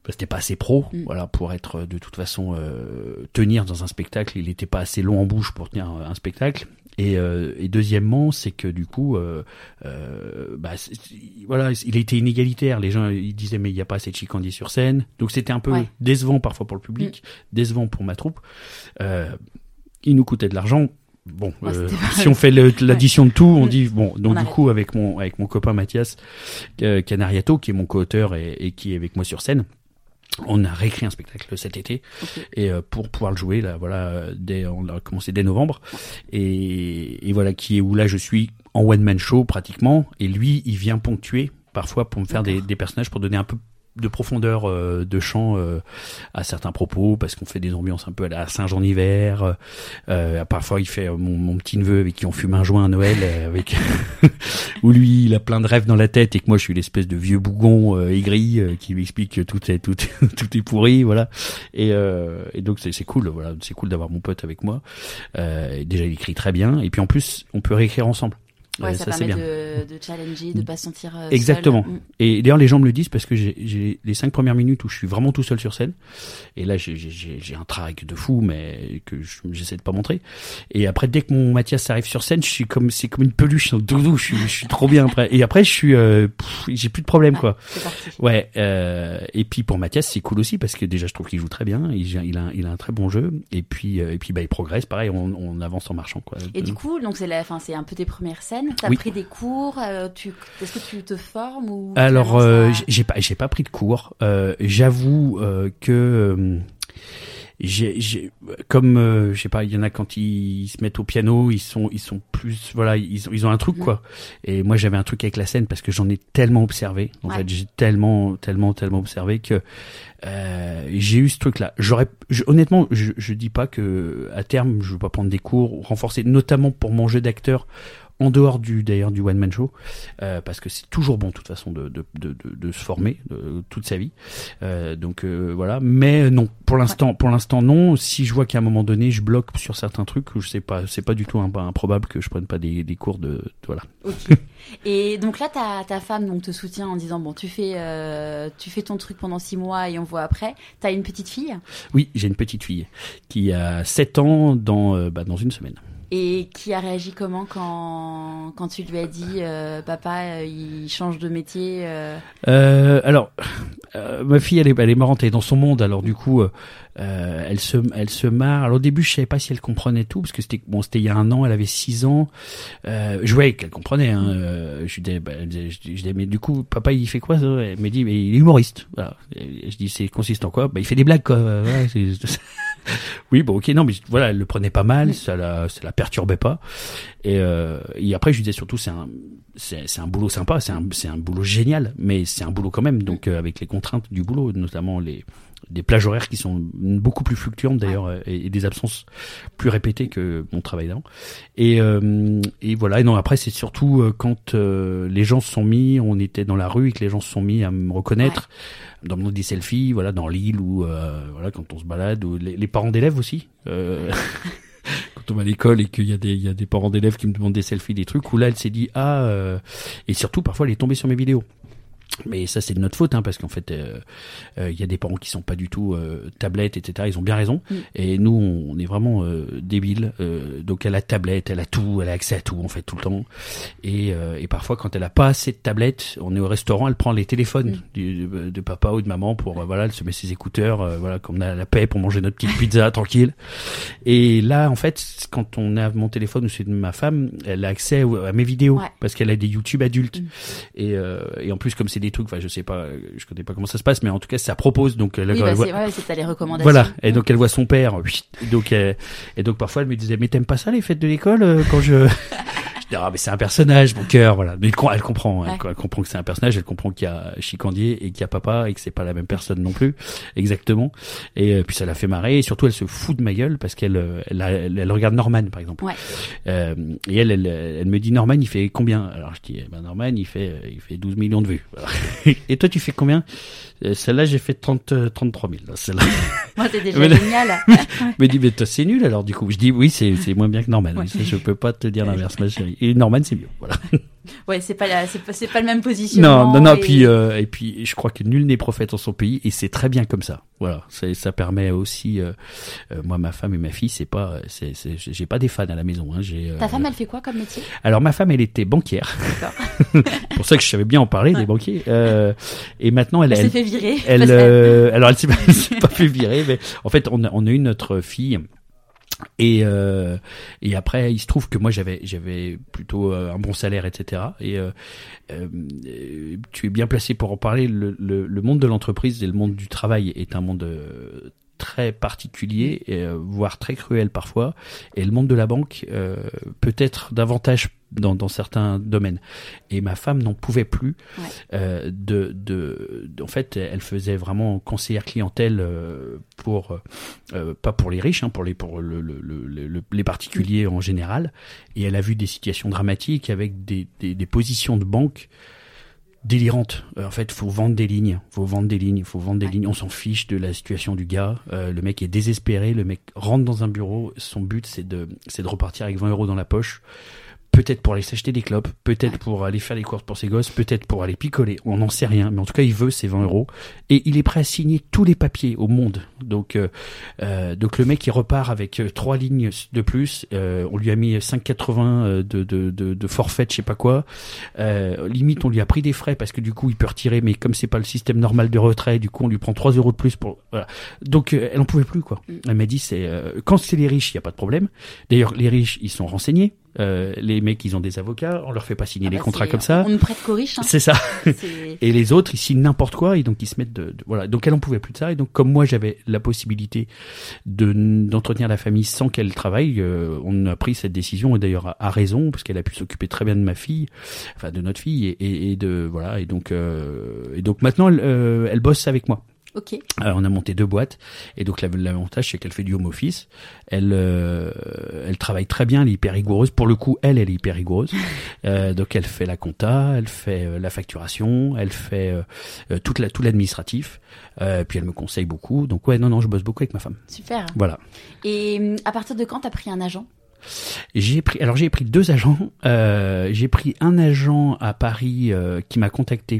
c'était pas assez pro,
mm.
voilà, pour être de toute façon euh, tenir dans un spectacle. Il était pas assez long en bouche pour tenir un spectacle. Et, euh, et deuxièmement, c'est que du coup, euh, euh, bah, voilà, il a été inégalitaire. Les gens ils disaient mais il y a pas assez de Chick-Candy sur scène, donc c'était un peu
ouais.
décevant parfois pour le public, mm. décevant pour ma troupe. Euh, il nous coûtait de l'argent. Bon,
ouais,
euh, si on fait le, l'addition ouais. de tout, on dit bon. Donc
on
du
arrête. coup,
avec mon avec mon copain Mathias euh, Canariato, qui est mon co-auteur et, et qui est avec moi sur scène. On a réécrit un spectacle cet été okay. et euh, pour pouvoir le jouer là, voilà, dès, on a commencé dès novembre et, et voilà qui est où là je suis en one man show pratiquement et lui il vient ponctuer parfois pour me faire des, des personnages pour donner un peu de profondeur euh, de chant euh, à certains propos parce qu'on fait des ambiances un peu à la Saint-Jean-Hiver euh, parfois il fait euh, mon, mon petit neveu avec qui on fume un joint à Noël euh, avec où lui il a plein de rêves dans la tête et que moi je suis l'espèce de vieux bougon euh, aigri euh, qui lui explique que tout est tout tout est pourri voilà et, euh, et donc c'est, c'est cool voilà c'est cool d'avoir mon pote avec moi euh, déjà il écrit très bien et puis en plus on peut réécrire ensemble.
Ouais,
euh,
ça,
ça
permet
c'est bien.
De, de challenger, de pas se sentir euh,
exactement.
Seul.
Et d'ailleurs les gens me le disent parce que j'ai, j'ai les cinq premières minutes où je suis vraiment tout seul sur scène. Et là j'ai, j'ai, j'ai un trac de fou, mais que je, j'essaie de pas montrer. Et après dès que mon Mathias arrive sur scène, je suis comme c'est comme une peluche, un doudou. Je suis, je suis trop bien après. Et après je suis, euh, pff, j'ai plus de problème
ouais,
quoi.
C'est parti.
Ouais. Euh, et puis pour Mathias c'est cool aussi parce que déjà je trouve qu'il joue très bien. Il, il a, il a un très bon jeu. Et puis, euh, et puis bah il progresse. Pareil, on, on avance en marchant quoi.
Et du coup donc c'est la, enfin c'est un peu tes premières scènes. T'as
oui.
pris des cours. Euh, tu, est-ce que tu te formes ou
alors euh,
ça...
j'ai pas j'ai pas pris de cours. Euh, j'avoue euh, que euh, j'ai, j'ai comme euh, je sais pas, il y en a quand ils se mettent au piano, ils sont ils sont plus voilà, ils ont ils ont un truc mmh. quoi. Et moi j'avais un truc avec la scène parce que j'en ai tellement observé. En ouais. fait, j'ai tellement tellement tellement observé que euh, j'ai eu ce truc là. J'aurais je, honnêtement, je je dis pas que à terme je veux pas prendre des cours renforcer notamment pour mon jeu d'acteur. En dehors du d'ailleurs du one man show euh, parce que c'est toujours bon de toute façon de de de de, de se former de, toute sa vie euh, donc euh, voilà mais non pour l'instant ouais. pour l'instant non si je vois qu'à un moment donné je bloque sur certains trucs je sais pas c'est pas du tout improbable que je prenne pas des des cours de, de voilà.
Ok. Et donc là ta ta femme donc te soutient en disant bon tu fais euh, tu fais ton truc pendant six mois et on voit après. T'as une petite fille?
Oui, j'ai une petite fille qui a sept ans dans euh, bah dans une semaine.
Et qui a réagi comment quand quand tu lui as dit euh, papa euh, il change de métier euh...
Euh, alors euh, ma fille elle est elle est marrante, elle est dans son monde alors du coup euh, elle se elle se marre. Alors au début je savais pas si elle comprenait tout parce que c'était bon c'était il y a un an, elle avait six ans. Euh, je voyais qu'elle comprenait. Hein, euh, je disais bah, je, je disais mais du coup papa il fait quoi ça? Elle me dit mais il est humoriste. Voilà. Et je dis c'est consiste en quoi? Bah il fait des blagues quoi. Ouais, c'est, c'est... Oui bon ok non mais voilà elle le prenait pas mal, ça la ça la perturbait pas et, euh, et après je lui disais surtout c'est un c'est c'est un boulot sympa, c'est un c'est un boulot génial mais c'est un boulot quand même donc euh, avec les contraintes du boulot notamment les des plages horaires qui sont beaucoup plus fluctuantes d'ailleurs ouais. et, et des absences plus répétées que mon travail d'avant et euh, et voilà et non après c'est surtout euh, quand euh, les gens se sont mis on était dans la rue et que les gens se sont mis à me reconnaître ouais. dans des selfies voilà dans l'île ou euh, voilà quand on se balade ou les, les parents d'élèves aussi euh, quand on va à l'école et qu'il y a des il y a des parents d'élèves qui me demandent des selfies des trucs où là elle s'est dit ah euh, et surtout parfois elle est tombée sur mes vidéos. Mais ça c'est de notre faute hein, parce qu'en fait il euh, euh, y a des parents qui sont pas du tout euh, tablettes et cetera. Ils ont bien raison mm. et nous on est vraiment euh, débiles euh, donc elle a tablette, elle a tout, elle a accès à tout en fait tout le temps et, euh, et parfois quand elle a pas assez de tablettes, on est au restaurant, elle prend les téléphones mm. du, de, de papa ou de maman pour euh, voilà elle se met ses écouteurs euh, voilà comme on a la paix pour manger notre petite pizza tranquille et là en fait quand on a mon téléphone ou celui de ma femme, elle a accès à mes vidéos ouais. parce qu'elle a des YouTube adultes mm. et, euh, et en plus comme c'est des trucs, enfin je sais pas, je connais pas comment ça se passe, mais en tout cas ça propose donc elle,
oui,
elle
bah
voit,
c'est, ouais, c'est t'as les recommandations.
Voilà, et donc elle voit son père, donc elle, et donc parfois elle me disait mais t'aimes pas ça les fêtes de l'école euh, quand je je dis ah mais c'est un personnage mon cœur voilà, mais elle comprend, elle, ouais. elle comprend que c'est un personnage, elle comprend qu'il y a Chick-Candy et qu'il y a papa et que c'est pas la même personne non plus exactement et euh, puis ça l'a fait marrer et surtout elle se fout de ma gueule parce qu'elle elle, elle, elle regarde Norman par exemple
ouais.
euh, et elle, elle elle me dit Norman il fait combien alors je dis ben Norman il fait il fait douze millions de vues voilà. Et toi tu fais combien? Celle-là j'ai fait trente, trente-trois mille là, celle-là.
Moi t'es déjà génial.
Me dit mais toi c'est nul alors du coup je dis oui c'est c'est moins bien que Norman ouais. Ça, je peux pas te dire l'inverse ma chérie Et Norman, c'est mieux. Voilà.
Ouais, c'est pas la, c'est pas, c'est pas le même positionnement.
Non, non, non.
Et...
Puis euh, et puis, je crois que nul n'est prophète en son pays, et c'est très bien comme ça. Voilà, c'est, ça permet aussi. Euh, euh, moi, ma femme et ma fille, c'est pas, c'est, c'est, j'ai pas des fans à la maison. Hein, j'ai. Euh,
Ta femme, elle fait quoi comme métier?
Alors, ma femme, elle était banquière.
D'accord.
Pour ça que je savais bien en parler, ouais. Des banquiers. Euh, et maintenant, elle,
elle,
elle
s'est fait virer.
Elle, euh, alors, elle s'est, elle s'est pas fait virer, mais en fait, on a, on a eu notre fille. Et euh, et après il se trouve que moi j'avais j'avais plutôt euh, un bon salaire, etc. Et euh, euh, tu es bien placé pour en parler. Le, le, le monde de l'entreprise et le monde du travail est un monde euh, très particulier, et, euh, voire très cruel parfois. Et le monde de la banque euh, peut être davantage dans, dans certains domaines. Et ma femme n'en pouvait plus. Ouais. Euh, de, de, de, en fait, elle faisait vraiment conseillère clientèle euh, pour, euh, pas pour les riches, hein, pour les, pour le, le, le, le, les particuliers en général. Et elle a vu des situations dramatiques avec des, des, des positions de banque délirante. En fait, faut vendre des lignes, faut vendre des lignes, faut vendre des ouais. lignes. On s'en fiche de la situation du gars. Euh, le mec est désespéré. Le mec rentre dans un bureau. Son but, c'est de, c'est de repartir avec vingt euros dans la poche. Peut-être pour aller s'acheter des clopes, peut-être ouais. pour aller faire des courses pour ses gosses, peut-être pour aller picoler. On n'en sait rien, mais en tout cas, il veut ses vingt euros et il est prêt à signer tous les papiers au monde. Donc, euh, euh, donc le mec, il repart avec euh, trois lignes de plus. Euh, on lui a mis cinq virgule quatre-vingts de, de, de, de forfait, je sais pas quoi. Euh, limite, on lui a pris des frais parce que du coup, il peut retirer, mais comme c'est pas le système normal de retrait, du coup, on lui prend trois euros de plus pour. Voilà. Donc, euh, elle en pouvait plus, quoi. Elle m'a dit, c'est euh, quand c'est les riches, il y a pas de problème. D'ailleurs, les riches, ils sont renseignés. Euh, les mecs, ils ont des avocats, on leur fait pas signer ah bah les contrats comme ça.
On ne prête qu'aux riches. Hein.
C'est ça. C'est... Et les autres, ils signent n'importe quoi, et donc ils se mettent de, de voilà. Donc elle en pouvait plus de ça, et donc comme moi j'avais la possibilité de d'entretenir la famille sans qu'elle travaille, euh, on a pris cette décision, et d'ailleurs à, à raison, parce qu'elle a pu s'occuper très bien de ma fille, enfin de notre fille, et, et, et de voilà, et donc euh, et donc maintenant elle, euh, elle bosse avec moi.
Okay.
Alors, on a monté deux boîtes, et donc l'avantage c'est qu'elle fait du home office. Elle, euh, elle travaille très bien, elle est hyper rigoureuse. Pour le coup, elle, elle est hyper rigoureuse. euh, donc elle fait la compta, elle fait euh, la facturation, elle fait euh, toute la tout l'administratif. Euh, puis elle me conseille beaucoup. Donc ouais, non, non, je bosse beaucoup avec ma femme.
Super.
Voilà.
Et à partir de quand t'as pris un agent ?
J'ai pris, alors j'ai pris deux agents. Euh, j'ai pris un agent à Paris euh, qui m'a contacté.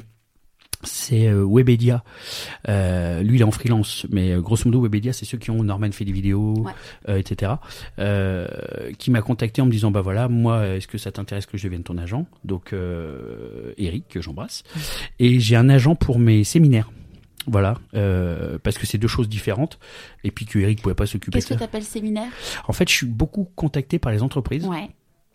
C'est euh, Webedia. Euh, lui, il est en freelance, mais euh, grosso modo, Webedia, c'est ceux qui ont Norman fait des vidéos, ouais. euh, et cetera. Euh, qui m'a contacté en me disant, bah voilà, moi, est-ce que ça t'intéresse que je devienne ton agent ? Donc, euh, Eric, que j'embrasse. Et j'ai un agent pour mes séminaires. Voilà, euh, parce que c'est deux choses différentes, et puis que Eric pouvait pas s'occuper
Qu'est-ce
de ça.
Qu'est-ce que t'appelles séminaire ?
En fait, je suis beaucoup contacté par les entreprises.
Ouais.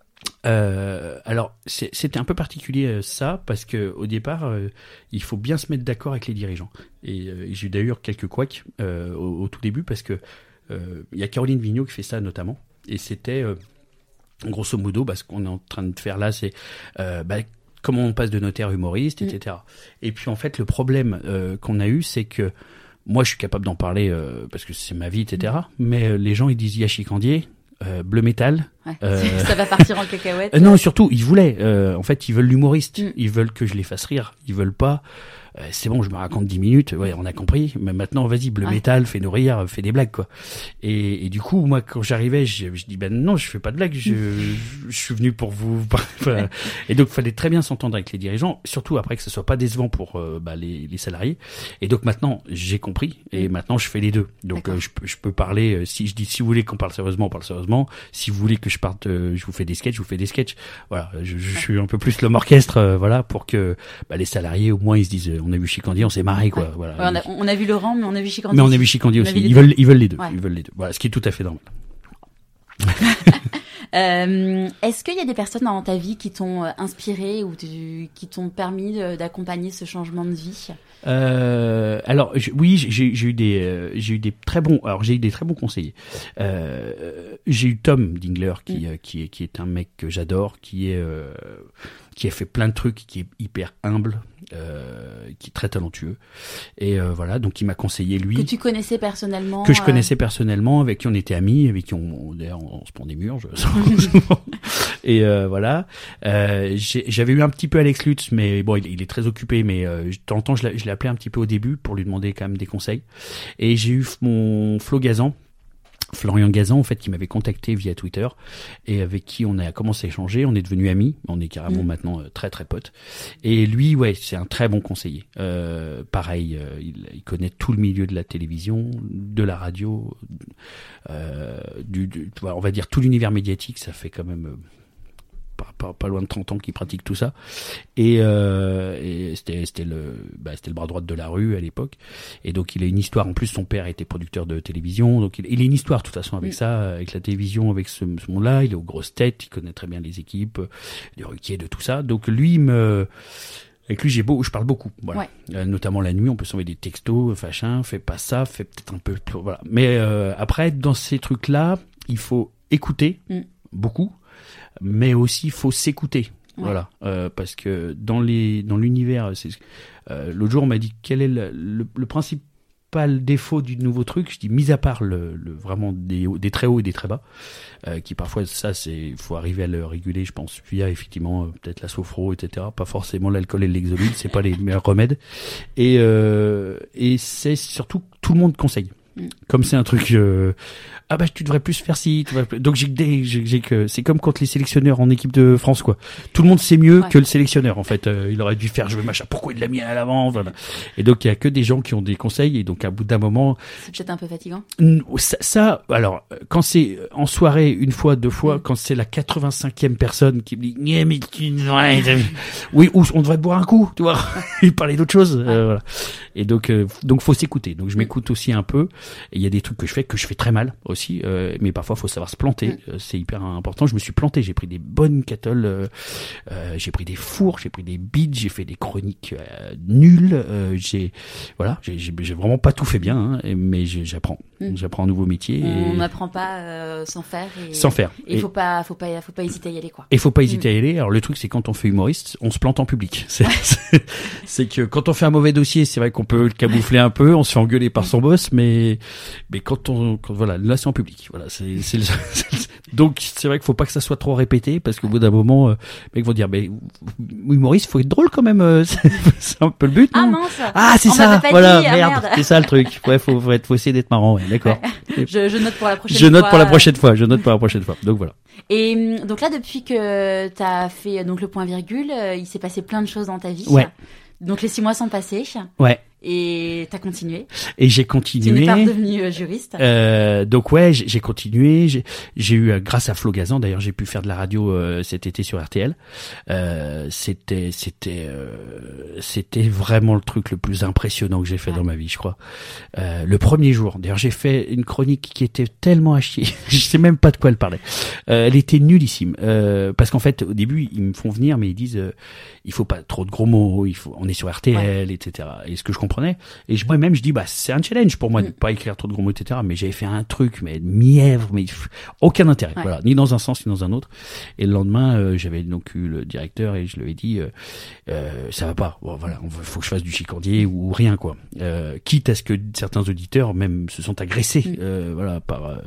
Euh, alors c'est, c'était un peu particulier euh, ça, parce que au départ euh, il faut bien se mettre d'accord avec les dirigeants, et euh, j'ai eu d'ailleurs quelques couacs euh, au, au tout début, parce que euh, il y a Caroline Vigneault qui fait ça notamment, et c'était euh, grosso modo, bah, ce qu'on est en train de faire là, c'est euh, bah, comment on passe de notaire humoriste, et cetera. Mmh. Et puis en fait le problème euh, qu'on a eu, c'est que moi je suis capable d'en parler euh, parce que c'est ma vie, et cetera. Mmh. Mais euh, les gens ils disent Yachicandier, Euh, bleu métal.
Ouais,
euh...
ça va partir en cacahuète.
Euh, non, surtout, ils voulaient. Euh, en fait, ils veulent l'humoriste.
Mm.
Ils veulent que je les fasse rire. Ils veulent pas. Euh, c'est bon, je me raconte dix minutes. Ouais, on a compris. Mais maintenant, vas-y, bleu ouais. métal, fais-nous rire, fais des blagues, quoi. Et, et du coup, moi, quand j'arrivais, je, je dis, ben non, je fais pas de blagues. Je, je suis venu pour vous. Enfin, et donc, il fallait très bien s'entendre avec les dirigeants, surtout après que ce soit pas décevant pour euh, bah, les, les salariés. Et donc maintenant, j'ai compris. Et maintenant, je fais les deux. Donc, euh, je, je peux parler. Euh, si je dis, si vous voulez qu'on parle sérieusement, on parle sérieusement. Si vous voulez que je parte, euh, je vous fais des sketchs, je vous fais des sketchs. Voilà, je, je suis un peu plus l'homme orchestre, euh, voilà, pour que bah, les salariés au moins ils se disent, euh, on a vu Chicandier, on s'est marré, quoi. Ouais. Voilà.
Ouais, on, a, on a vu Laurent, mais on a vu Chicandier.
Mais on a vu Chicandier aussi. Ils veulent, ils veulent les deux. Ouais. Ils veulent les deux. Voilà, ce qui est tout à fait normal.
euh, est-ce qu'il y a des personnes dans ta vie qui t'ont inspiré ou tu, qui t'ont permis de, d'accompagner ce changement de vie ?
Euh, alors je, oui, j'ai, j'ai eu des, euh, j'ai eu des très bons, alors j'ai eu des très bons conseillers. Euh, j'ai eu Tom Dingler qui, mm. euh, qui est, qui est un mec que j'adore, qui est, euh, qui a fait plein de trucs, qui est hyper humble, euh, qui est très talentueux. Et euh, voilà, donc il m'a conseillé lui.
Que tu connaissais personnellement.
Que je connaissais euh... personnellement, avec qui on était amis, avec qui on, d'ailleurs, on, on se prend des murs. Je... Et euh, voilà. Euh, j'ai, j'avais eu un petit peu Alex Lutz, mais bon, il, il est très occupé, mais euh, de temps en temps, je l'ai, je l'ai appelé un petit peu au début pour lui demander quand même des conseils. Et j'ai eu mon Flo Gazan, Florian Gazan, en fait, qui m'avait contacté via Twitter et avec qui on a commencé à échanger. On est devenus amis. On est carrément mmh. maintenant euh, très très potes. Et lui, ouais, c'est un très bon conseiller. Euh, pareil, euh, il, il connaît tout le milieu de la télévision, de la radio, euh, du, du, on va dire tout l'univers médiatique. Ça fait quand même... Euh, Pas, pas, pas loin de trente ans qu'il pratique tout ça et, euh, et c'était c'était le bah, c'était le bras droit de la rue à l'époque et donc il a une histoire. En plus son père était producteur de télévision, donc il, il a une histoire de toute façon avec mmh. ça, avec la télévision, avec ce, ce monde-là. Il est aux grosses têtes, il connaît très bien les équipes, les Ruquier, de tout ça. Donc lui il me avec lui j'ai beau je parle beaucoup, voilà. Ouais. Euh, notamment la nuit on peut s'envoyer des textos, machin, fais pas ça, fais peut-être un peu voilà. Mais euh, après dans ces trucs là il faut écouter mmh. beaucoup, mais aussi il faut s'écouter. Ouais. Voilà, euh, parce que dans les dans l'univers, c'est, euh, l'autre jour on m'a dit quel est le, le, le principal défaut du nouveau truc. Je dis mis à part le, le vraiment des des très hauts et des très bas, euh, qui parfois ça c'est faut arriver à le réguler, je pense via effectivement euh, peut-être la sophro, et cetera. Pas forcément l'alcool et l'exolide, c'est pas les meilleurs remèdes. Et euh, et c'est surtout tout le monde conseille. Comme c'est un truc euh, ah bah tu devrais plus faire ci, tu devrais... donc j'ai des j'ai, j'ai que c'est comme quand les sélectionneurs en équipe de France quoi, tout le monde sait mieux ouais. que le sélectionneur en fait. Euh, il aurait dû faire jouer machin, pourquoi il l'a mis à l'avant, voilà. Et donc il y a que des gens qui ont des conseils et donc à bout d'un moment
c'est peut-être un peu fatigant.
Ça, ça alors quand c'est en soirée une fois deux fois mmh. quand c'est la quatre-vingt-cinquième personne qui me dit mais, mais tu... oui ou on devrait boire un coup tu vois il parlait d'autre chose ouais. euh, voilà. Et donc euh, donc faut s'écouter, donc je m'écoute aussi un peu. Et il y a des trucs que je fais que je fais très mal aussi, euh, mais parfois faut savoir se planter. Mmh. Euh, c'est hyper important. Je me suis planté, j'ai pris des bonnes cattles, euh, euh, j'ai pris des fours, j'ai pris des bides, j'ai fait des chroniques euh, nulles. Euh, j'ai voilà, j'ai, j'ai, j'ai vraiment pas tout fait bien, hein, mais j'ai, j'apprends, mmh. j'apprends un nouveau métier.
On
et...
n'apprend pas euh, sans faire. Et...
Sans faire.
Et il faut pas, faut pas, faut pas hésiter à y aller quoi.
Et faut pas hésiter mmh. à y aller. Alors le truc c'est quand on fait humoriste, on se plante en public. C'est, c'est, c'est que quand on fait un mauvais dossier, c'est vrai qu'on peut le camoufler un peu, on se fait engueuler par son boss, mais mais quand on quand, voilà là c'est en public, voilà c'est c'est, le, c'est le, donc c'est vrai qu'il faut pas que ça soit trop répété parce qu'au bout d'un moment euh, les mecs vont dire mais humoriste faut être drôle quand même, euh, c'est, c'est un peu le but.
Ah
non
mince.
Ah c'est
on
ça, voilà dit, ah, merde,
merde.
C'est ça le truc. Ouais faut faut, être, faut essayer d'être marrant, ouais, d'accord.
Ouais. Je, je note pour la prochaine
je
fois.
Je note pour la prochaine fois, je note pour la prochaine fois. Donc voilà.
Et donc là depuis que t'as fait donc le point virgule, il s'est passé plein de choses dans ta vie.
Ouais.
Donc les six mois sont passés.
Ouais.
Et t'as continué.
Et j'ai continué.
Tu n'es pas devenu euh, juriste.
Euh, donc ouais, j'ai, j'ai continué. J'ai, j'ai eu, euh, grâce à Flo Gazan, d'ailleurs, j'ai pu faire de la radio euh, cet été sur R T L. Euh, c'était, c'était, euh, c'était vraiment le truc le plus impressionnant que j'ai fait ouais. dans ma vie, je crois. Euh, le premier jour, d'ailleurs, j'ai fait une chronique qui était tellement à chier. Je sais même pas de quoi elle parlait. Euh, elle était nullissime. Euh, parce qu'en fait, au début, ils me font venir, mais ils disent, euh, il faut pas trop de gros mots. Il faut, on est sur R T L, ouais. et cetera. Et ce que je comprenais. Et je, moi-même, je dis, bah, c'est un challenge pour moi de pas écrire trop de gros mots, et cetera. Mais j'avais fait un truc, mais mièvre, mais pff, aucun intérêt. Ouais. Voilà. Ni dans un sens, ni dans un autre. Et le lendemain, euh, j'avais donc eu le directeur et je lui ai dit, euh, euh, ça va pas. Bon, voilà. Il faut que je fasse du chicandier ou, ou rien, quoi. Euh, quitte à ce que certains auditeurs, même, se sont agressés, mm. euh, voilà, par, euh,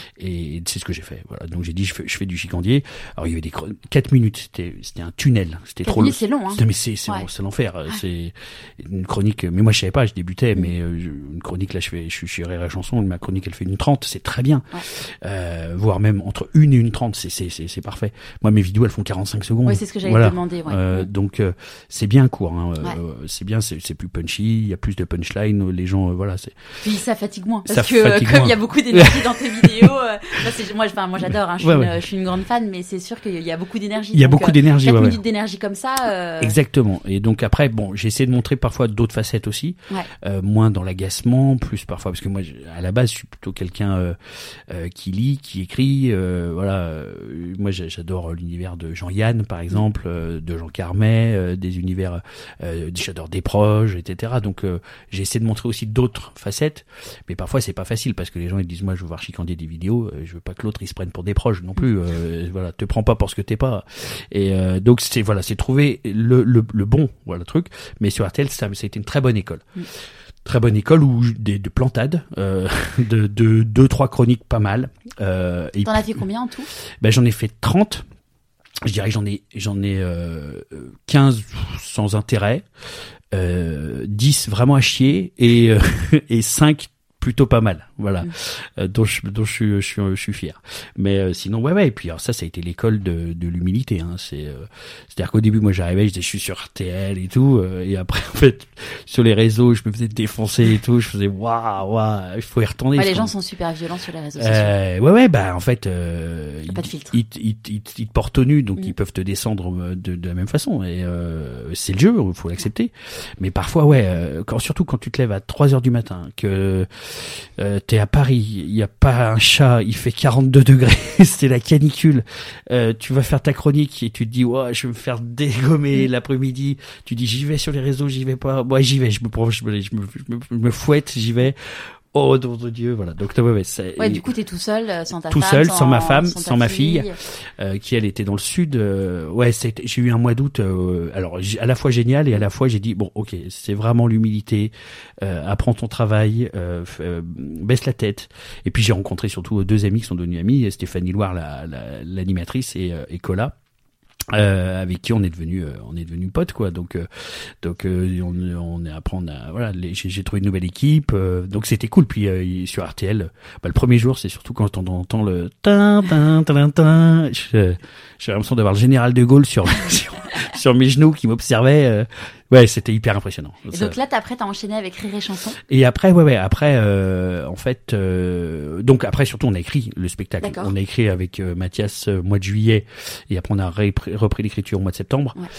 et c'est ce que j'ai fait. Voilà. Donc j'ai dit, je fais, je fais du chicandier. Alors il y avait des quatre minutes. C'était, c'était un tunnel. C'était trop long.
C'est long, hein.
Mais c'est, c'est, ouais. c'est l'enfer. Ouais. C'est une chronique. Mais moi, je savais pas, je débutais, mm. mais euh, une chronique, là, je fais, je suis chez Rire la chanson, ma chronique, elle fait une trente, c'est très bien. Ouais. Euh, voire même entre une et une trente, c'est, c'est, c'est, c'est parfait. Moi, mes vidéos, elles font quarante-cinq secondes.
Oui, c'est ce que j'avais
voilà.
demandé, ouais.
Euh,
ouais.
Donc, euh, c'est bien court, hein.
Ouais.
Euh, c'est bien, c'est, c'est plus punchy, il y a plus de punchline, les gens, euh, voilà, c'est.
Puis ça fatigue moins. Parce
ça
que, comme il y a beaucoup d'énergie dans tes vidéos, euh, là, c'est, moi, enfin, moi, j'adore, hein, je suis, ouais, une, ouais. je suis une grande fan, mais c'est sûr qu'il y a beaucoup d'énergie.
Il y a donc, beaucoup d'énergie,
quatre
ouais.
minutes ouais. d'énergie comme ça, euh...
Exactement. Et donc après, bon, j'ai essayé de montrer parfois d'autres facettes aussi. Ouais. Euh, moins dans l'agacement, plus parfois parce que moi à la base je suis plutôt quelqu'un euh, euh, qui lit, qui écrit, euh, voilà. Euh, moi j'adore l'univers de Jean-Yann par exemple, euh, de Jean Carmet, euh, des univers, euh, j'adore Desproges, et cetera. Donc euh, j'ai essayé de montrer aussi d'autres facettes, mais parfois c'est pas facile parce que les gens ils disent moi je veux voir chicandier des vidéos, euh, je veux pas que l'autre il se prenne pour Desproges non plus. Euh, voilà, te prends pas pour ce que t'es pas. Et euh, donc c'est voilà, c'est trouver le, le le bon voilà le truc. Mais sur R T L ça, ça a été une très bonne école. Mm. Très bonne école où des de plantades, euh, de de deux trois chroniques pas mal. Euh, et
T'en as fait combien en tout?
Ben j'en ai fait trente. Je dirais que j'en ai j'en ai euh, quinze sans intérêt, euh, dix vraiment à chier et euh, et cinq plutôt pas mal, voilà, mmh. euh, dont je dont je suis je suis je suis fier. Mais euh, sinon ouais ouais et puis alors ça ça a été l'école de de l'humilité hein, c'est euh, c'est-à-dire qu'au début moi j'arrivais, je disais je suis sur R T L et tout euh, et après en fait sur les réseaux, je me faisais défoncer et tout, je faisais waouh waouh, il faut y retourner.
Ouais, les gens sont super violents sur les réseaux sociaux.
Euh, ouais ouais bah en fait euh,
il y a pas de filtre.
Ils ils ils ils te portent au nu donc mmh. ils peuvent te descendre de de la même façon et euh, c'est le jeu, il faut l'accepter. Mais parfois ouais euh, quand surtout quand tu te lèves à trois heures du matin que Euh, t'es à Paris, il y a pas un chat, il fait quarante-deux degrés, c'est la canicule. Euh, tu vas faire ta chronique et tu te dis ouais, je vais me faire dégommer mmh. l'après-midi. Tu dis j'y vais sur les réseaux, j'y vais pas. Moi j'y vais, je me je me je me, je me, je me fouette, j'y vais. Oh nom de Dieu, voilà. Donc ouais, ouais, c'est,
ouais, du coup t'es tout seul, sans ta
tout
femme,
seul,
sans,
sans ma femme,
sans,
sans ma
fille,
fille, euh, qui elle était dans le sud. Euh, ouais, c'était, j'ai eu un mois d'août. Euh, alors à la fois génial et à la fois j'ai dit bon, ok, c'est vraiment l'humilité. Euh, apprends ton travail, euh, euh, baisse la tête. Et puis j'ai rencontré surtout deux amis qui sont devenus amis, Stéphanie Loire, la, la, l'animatrice, et, euh, et Cola. Euh, avec qui on est devenu euh, on est devenu potes quoi donc euh, donc euh, on on est après on a voilà les, j'ai, j'ai trouvé une nouvelle équipe euh, donc c'était cool puis euh, sur R T L bah, le premier jour c'est surtout quand on entend le tin tin tin tin j'ai l'impression d'avoir le général de Gaulle sur sur, sur mes genoux qui m'observait euh, ouais c'était hyper impressionnant.
Et ça... donc là t'as après t'as enchaîné avec Rire et Chanson.
Et après ouais ouais après euh, en fait euh, donc après surtout on a écrit le spectacle. D'accord. On a écrit avec euh, Mathias euh, mois de juillet et après on a repris, repris l'écriture au mois de septembre. Ouais.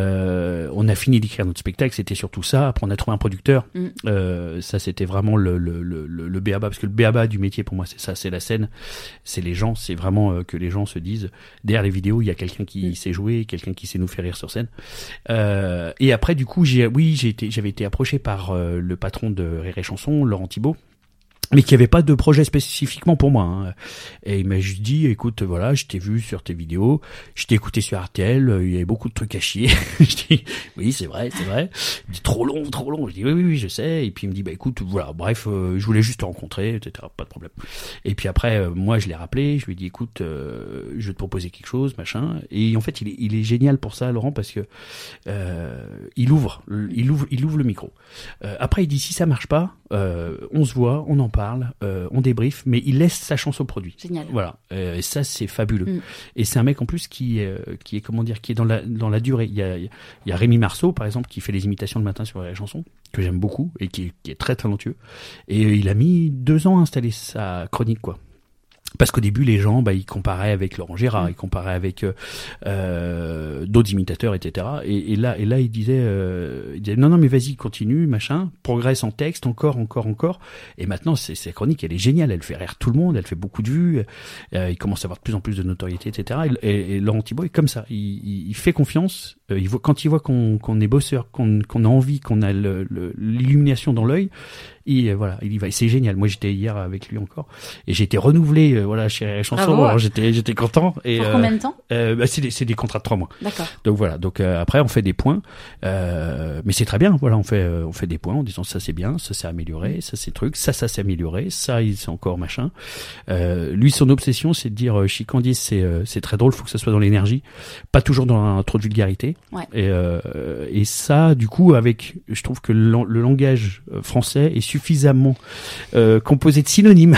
Euh, on a fini d'écrire notre spectacle, c'était surtout ça. Après on a trouvé un producteur. Mm. Euh, ça c'était vraiment le le le le, le b a ba parce que le b a ba du métier pour moi c'est ça, c'est la scène, c'est les gens, c'est vraiment euh, que les gens se disent derrière les vidéos il y a quelqu'un qui mm. sait jouer, quelqu'un qui sait nous faire rire sur scène. Euh, et après du coup, j'ai, oui, j'ai été, j'avais été approché par euh, le patron de Rire et Chanson, Laurent Thibault, mais qui avait pas de projet spécifiquement pour moi. Hein. Et il m'a juste dit, écoute, voilà, je t'ai vu sur tes vidéos, je t'ai écouté sur R T L, il y avait beaucoup de trucs à chier. Je dis, oui, c'est vrai, c'est vrai. Il me dit, trop long, trop long. Je dis, oui, oui, oui, je sais. Et puis il me dit, bah écoute, voilà, bref, euh, je voulais juste te rencontrer, et cetera. Pas de problème. Et puis après, euh, moi, je l'ai rappelé, je lui ai dit, écoute, euh, je vais te proposer quelque chose, machin. Et en fait, il est, il est génial pour ça, Laurent, parce que euh, il ouvre, il ouvre, il ouvre le micro. Euh, après, il dit, si ça marche pas, euh, on se voit, on en parle, euh, on débriefe, mais il laisse sa chance au produit.
Génial.
Voilà. Euh, et ça, c'est fabuleux. Mm. Et c'est un mec en plus qui, euh, qui est comment dire, qui est dans la dans la durée. Il y a il y a Rémi Marceau par exemple qui fait les imitations le matin sur la chanson que j'aime beaucoup et qui est, qui est très talentueux. Et euh, il a mis deux ans à installer sa chronique quoi. Parce qu'au début, les gens, bah, ils comparaient avec Laurent Gérard, mmh. ils comparaient avec euh, d'autres imitateurs, et cetera. Et, et là, et là, il disait, euh, il disait, non, non, mais vas-y, continue, machin, progresse en texte, encore, encore, encore. Et maintenant, c'est, cette chronique, elle est géniale, elle fait rire tout le monde, elle fait beaucoup de vues, euh, il commence à avoir de plus en plus de notoriété, et cetera. Et, et, et Laurent Thibault est comme ça, il, il, il fait confiance. Euh, il voit, quand il voit qu'on, qu'on est bosseur, qu'on, qu'on a envie, qu'on a le, le, l'illumination dans l'œil. Et voilà, il y va. C'est génial. Moi, j'étais hier avec lui encore, et j'ai été renouvelé, euh, voilà, chez Rire et Chanson. Bravo. Alors j'étais, j'étais content. Et
pour
euh,
combien de temps
euh, bah, c'est des, c'est des contrats de trois mois.
D'accord.
Donc voilà. Donc euh, après, on fait des points, euh, mais c'est très bien. Voilà, on fait, euh, on fait des points en disant ça c'est bien, ça c'est amélioré, ça c'est truc, ça ça s'est amélioré, ça il c'est encore machin. Euh, lui, son obsession, c'est de dire, euh, Chicandise, c'est, euh, c'est très drôle, faut que ça soit dans l'énergie, pas toujours dans un, trop de vulgarité.
Ouais.
Et, euh, et ça, du coup, avec, je trouve que le, le langage français est suffisamment Euh, composé de synonymes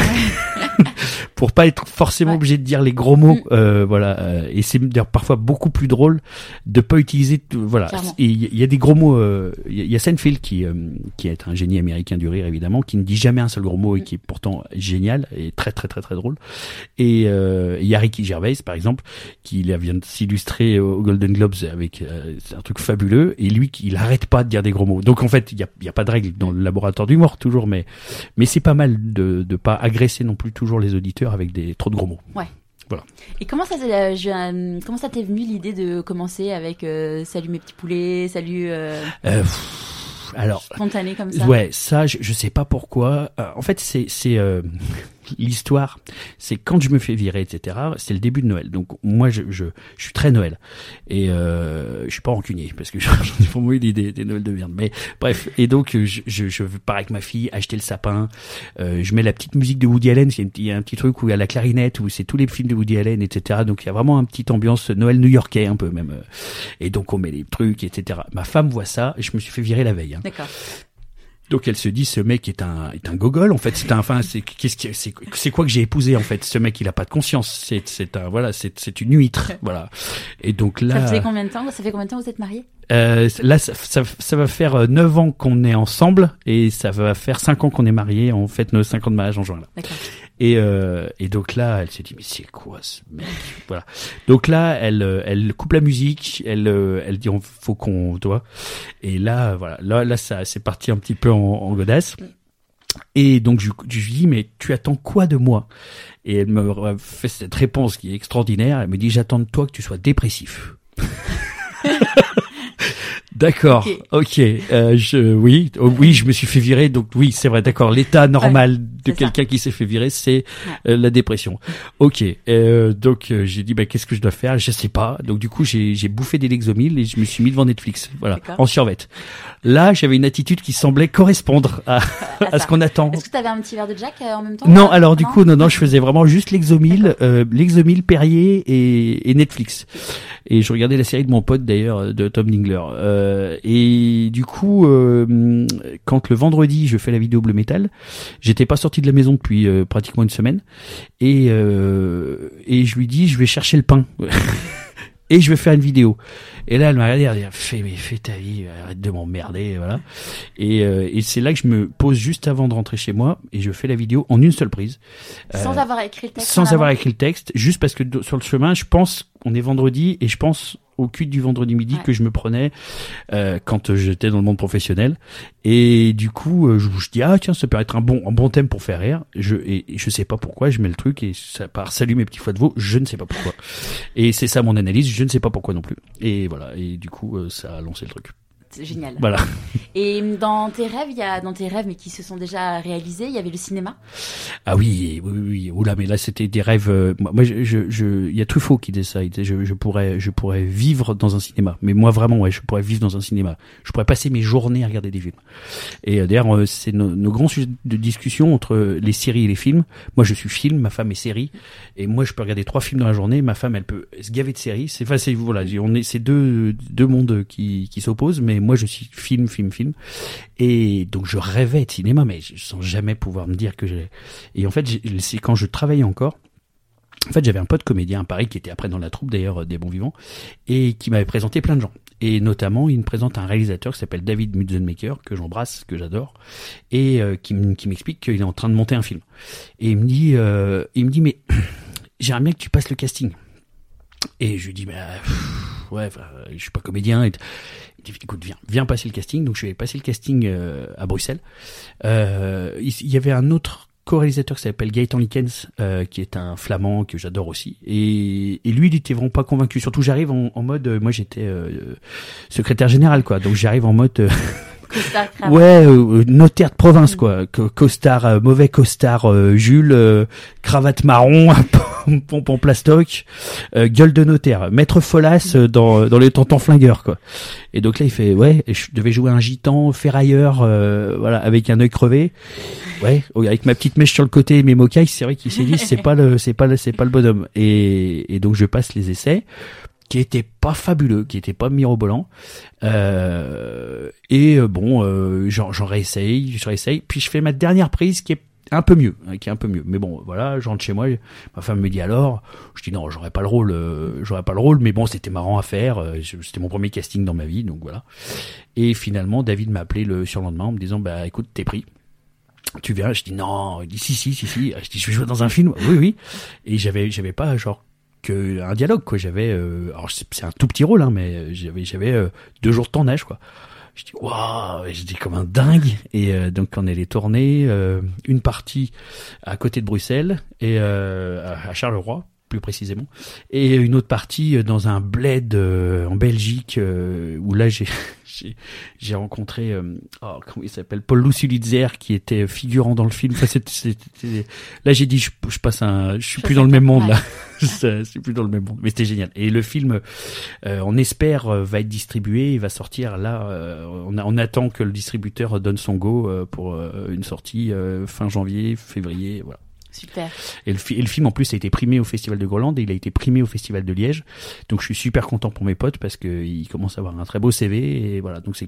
pour pas être forcément ouais. obligé de dire les gros mots mmh. euh, voilà euh, et c'est d'ailleurs parfois beaucoup plus drôle de pas utiliser t- voilà il y, y a des gros mots il euh, y, y a Seinfeld qui euh, qui est un génie américain du rire évidemment qui ne dit jamais un seul gros mot et qui est pourtant génial et très très très très drôle et euh, il y a Ricky Gervais par exemple qui vient de s'illustrer aux Golden Globes avec euh, c'est un truc fabuleux et lui il arrête pas de dire des gros mots donc en fait il y a il y a pas de règle dans le laboratoire du mort toujours mais mais c'est pas mal de de pas agresser non plus toujours les auditeurs avec des trop de gros mots.
Ouais.
Voilà.
Et comment ça, euh, je, euh, comment ça t'est venu l'idée de commencer avec euh, salut mes petits poulets, salut euh,
euh, pff, alors
spontané comme ça.
Ouais, ça je, je sais pas pourquoi. Euh, en fait, c'est c'est euh, l'histoire, c'est quand je me fais virer, et cetera. C'est le début de Noël. Donc moi, je je, je suis très Noël et euh, je suis pas rancunier parce que j'en ai pour moi des, des des Noëls de merde. Mais bref, et donc je je, je pars avec ma fille acheter le sapin. Euh, je mets la petite musique de Woody Allen. Il y a un petit truc où il y a la clarinette, où c'est tous les films de Woody Allen, et cetera. Donc il y a vraiment une petite ambiance Noël new-yorkais un peu même. Et donc on met les trucs, et cetera. Ma femme voit ça et je me suis fait virer la veille. Hein.
D'accord.
Donc elle se dit, ce mec est un est un gogol en fait, c'est un enfin c'est qu'est-ce que c'est c'est quoi que j'ai épousé en fait, ce mec il a pas de conscience, c'est c'est un voilà, c'est c'est une huître, voilà. Et donc là
Ça faisait combien de temps Ça fait combien de temps que vous êtes mariés?
Euh, là, ça, ça, ça va faire neuf ans qu'on est ensemble et ça va faire cinq ans qu'on est mariés. On fête nos cinq ans de mariage en juin là.
D'accord.
Et euh, et donc là, elle s'est dit mais c'est quoi ce mec? Voilà. Donc là, elle elle coupe la musique, elle elle dit on faut qu'on doit. Et là voilà, là là ça c'est parti un petit peu en, en godasse. Et donc je, je lui dis mais tu attends quoi de moi? Et elle me fait cette réponse qui est extraordinaire. Elle me dit j'attends de toi que tu sois dépressif. D'accord, ok, okay. Euh, je, oui, oh, oui, je me suis fait virer, donc oui, c'est vrai, d'accord. L'état normal ouais, de quelqu'un ça. Qui s'est fait virer, c'est ouais. euh, la dépression. Ok, euh, donc euh, j'ai dit, bah qu'est-ce que je dois faire? Je sais pas. Donc du coup, j'ai j'ai bouffé des Lexomil et je me suis mis devant Netflix, voilà, d'accord. En survette. Là, j'avais une attitude qui semblait correspondre à, à, à ce qu'on attend.
Est-ce que tu avais un petit verre de Jack euh, en même temps?
Non, alors du non coup, non, non, je faisais vraiment juste Lexomil, euh, Lexomil, Perrier et, et Netflix. Et je regardais la série de mon pote d'ailleurs, de Tom Dingler. Euh, et du coup, euh, quand le vendredi je fais la vidéo Bleu Métal, j'étais pas sorti de la maison depuis euh, pratiquement une semaine. Et euh, et je lui dis, je vais chercher le pain. Et je vais faire une vidéo. Et là, elle m'a regardé, elle a dit, fais, mais fais ta vie, arrête de m'emmerder, voilà. Et, euh, et c'est là que je me pose juste avant de rentrer chez moi et je fais la vidéo en une seule prise.
Sans
euh,
avoir écrit le texte.
Sans avoir écrit le texte, juste parce que sur le chemin, je pense, on est vendredi et je pense au culte du vendredi midi ouais. que je me prenais euh, quand j'étais dans le monde professionnel. Et du coup, euh, je, je dis ah tiens, ça peut être un bon un bon thème pour faire rire. Je et, et je sais pas pourquoi, je mets le truc et ça part salut mes petits foies de veau, je ne sais pas pourquoi. Et c'est ça mon analyse, je ne sais pas pourquoi non plus. Et voilà, et du coup, euh, ça a lancé le truc.
C'est génial.
Voilà.
Et dans tes rêves, il y a dans tes rêves mais qui se sont déjà réalisés, il y avait le cinéma.
Ah oui, oui, oui. Oula, mais là c'était des rêves. Euh, moi, je, je, je, il y a Truffaut qui disait ça. Il disait, je, je pourrais, je pourrais vivre dans un cinéma. Mais moi vraiment, ouais, je pourrais vivre dans un cinéma. Je pourrais passer mes journées à regarder des films. Et euh, d'ailleurs, euh, c'est nos, nos grands sujets de discussion entre les séries et les films. Moi, je suis film, ma femme est série, et moi, je peux regarder trois films dans la journée. Ma femme, elle peut se gaver de séries. C'est, enfin, c'est voilà, on est, c'est deux, deux mondes qui, qui s'opposent, mais moi je suis film, film, film. Et donc je rêvais de cinéma, mais je, sans jamais pouvoir me dire que j'ai... Et en fait, j'ai, c'est quand je travaillais encore, en fait j'avais un pote comédien à Paris qui était après dans la troupe d'ailleurs des Bons Vivants, et qui m'avait présenté plein de gens. Et notamment, il me présente un réalisateur qui s'appelle David Mutzenmacher, que j'embrasse, que j'adore, et euh, qui, m- qui m'explique qu'il est en train de monter un film. Et il me dit, euh, il me dit mais j'aimerais bien que tu passes le casting. Et je lui dis, bah, pff, ouais, je suis pas comédien. Et il dit, écoute, viens, viens passer le casting. Donc je vais passer le casting euh, à Bruxelles. Euh, il, il y avait un autre co-réalisateur qui s'appelle Gaëtan Likens, euh, qui est un flamand que j'adore aussi. Et, et lui, il était vraiment pas convaincu. Surtout, j'arrive en, en mode, euh, moi j'étais euh, secrétaire général, quoi. Donc j'arrive en mode... Euh,
costard,
ouais, euh, notaire de province, quoi. Costard, euh, mauvais costard, euh, Jules, euh, cravate marron, pompe en plastoc, euh, gueule de notaire, maître Folas euh, dans dans les tontons flingueurs, quoi. Et donc là, il fait, ouais, je devais jouer un gitan ferrailleur, euh, voilà, avec un œil crevé. Ouais, avec ma petite mèche sur le côté et mes mocailles, c'est vrai qu'il s'est dit, c'est pas le, c'est pas le, c'est pas le bonhomme. Et, et donc je passe les essais, qui étaient pas fabuleux, qui étaient pas mirobolants. Euh, et bon, euh, j'en, j'en réessaye, je réessaye. Puis je fais ma dernière prise qui est un peu mieux, hein, qui est un peu mieux. Mais bon, voilà, je rentre chez moi, ma femme me dit alors, je dis non, j'aurais pas le rôle, euh, j'aurais pas le rôle, mais bon, c'était marrant à faire. Euh, c'était mon premier casting dans ma vie, donc voilà. Et finalement, David m'a appelé le surlendemain en me disant, bah écoute, t'es pris. Tu viens? Je dis non. Il dit si si si si. Je dis je vais jouer dans un film. Oui oui. Et j'avais j'avais pas genre que un dialogue, quoi. J'avais euh, alors c'est, c'est un tout petit rôle, hein, mais j'avais j'avais euh, deux jours de tournage, quoi. Je dis waouh, j'étais comme un dingue. Et euh, donc on allait tourner euh, une partie à côté de Bruxelles et euh, à Charleroi plus précisément, et une autre partie dans un bled euh, en Belgique euh, où là j'ai j'ai, j'ai rencontré euh, oh, comment il s'appelle, Paul Lousulitzer, qui était figurant dans le film. Enfin, c'était, c'était, là j'ai dit je, je passe un, je suis plus dans le même monde là, je suis plus dans le même monde, mais c'était génial. Et le film, euh, on espère euh, va être distribué, il va sortir là. Euh, on, a, on attend que le distributeur donne son go euh, pour euh, une sortie euh, fin janvier, février, voilà.
Super.
Et le, et le film en plus a été primé au Festival de Groenland et il a été primé au Festival de Liège. Donc je suis super content pour mes potes parce que il commence à avoir un très beau C V et voilà, donc c'est cool.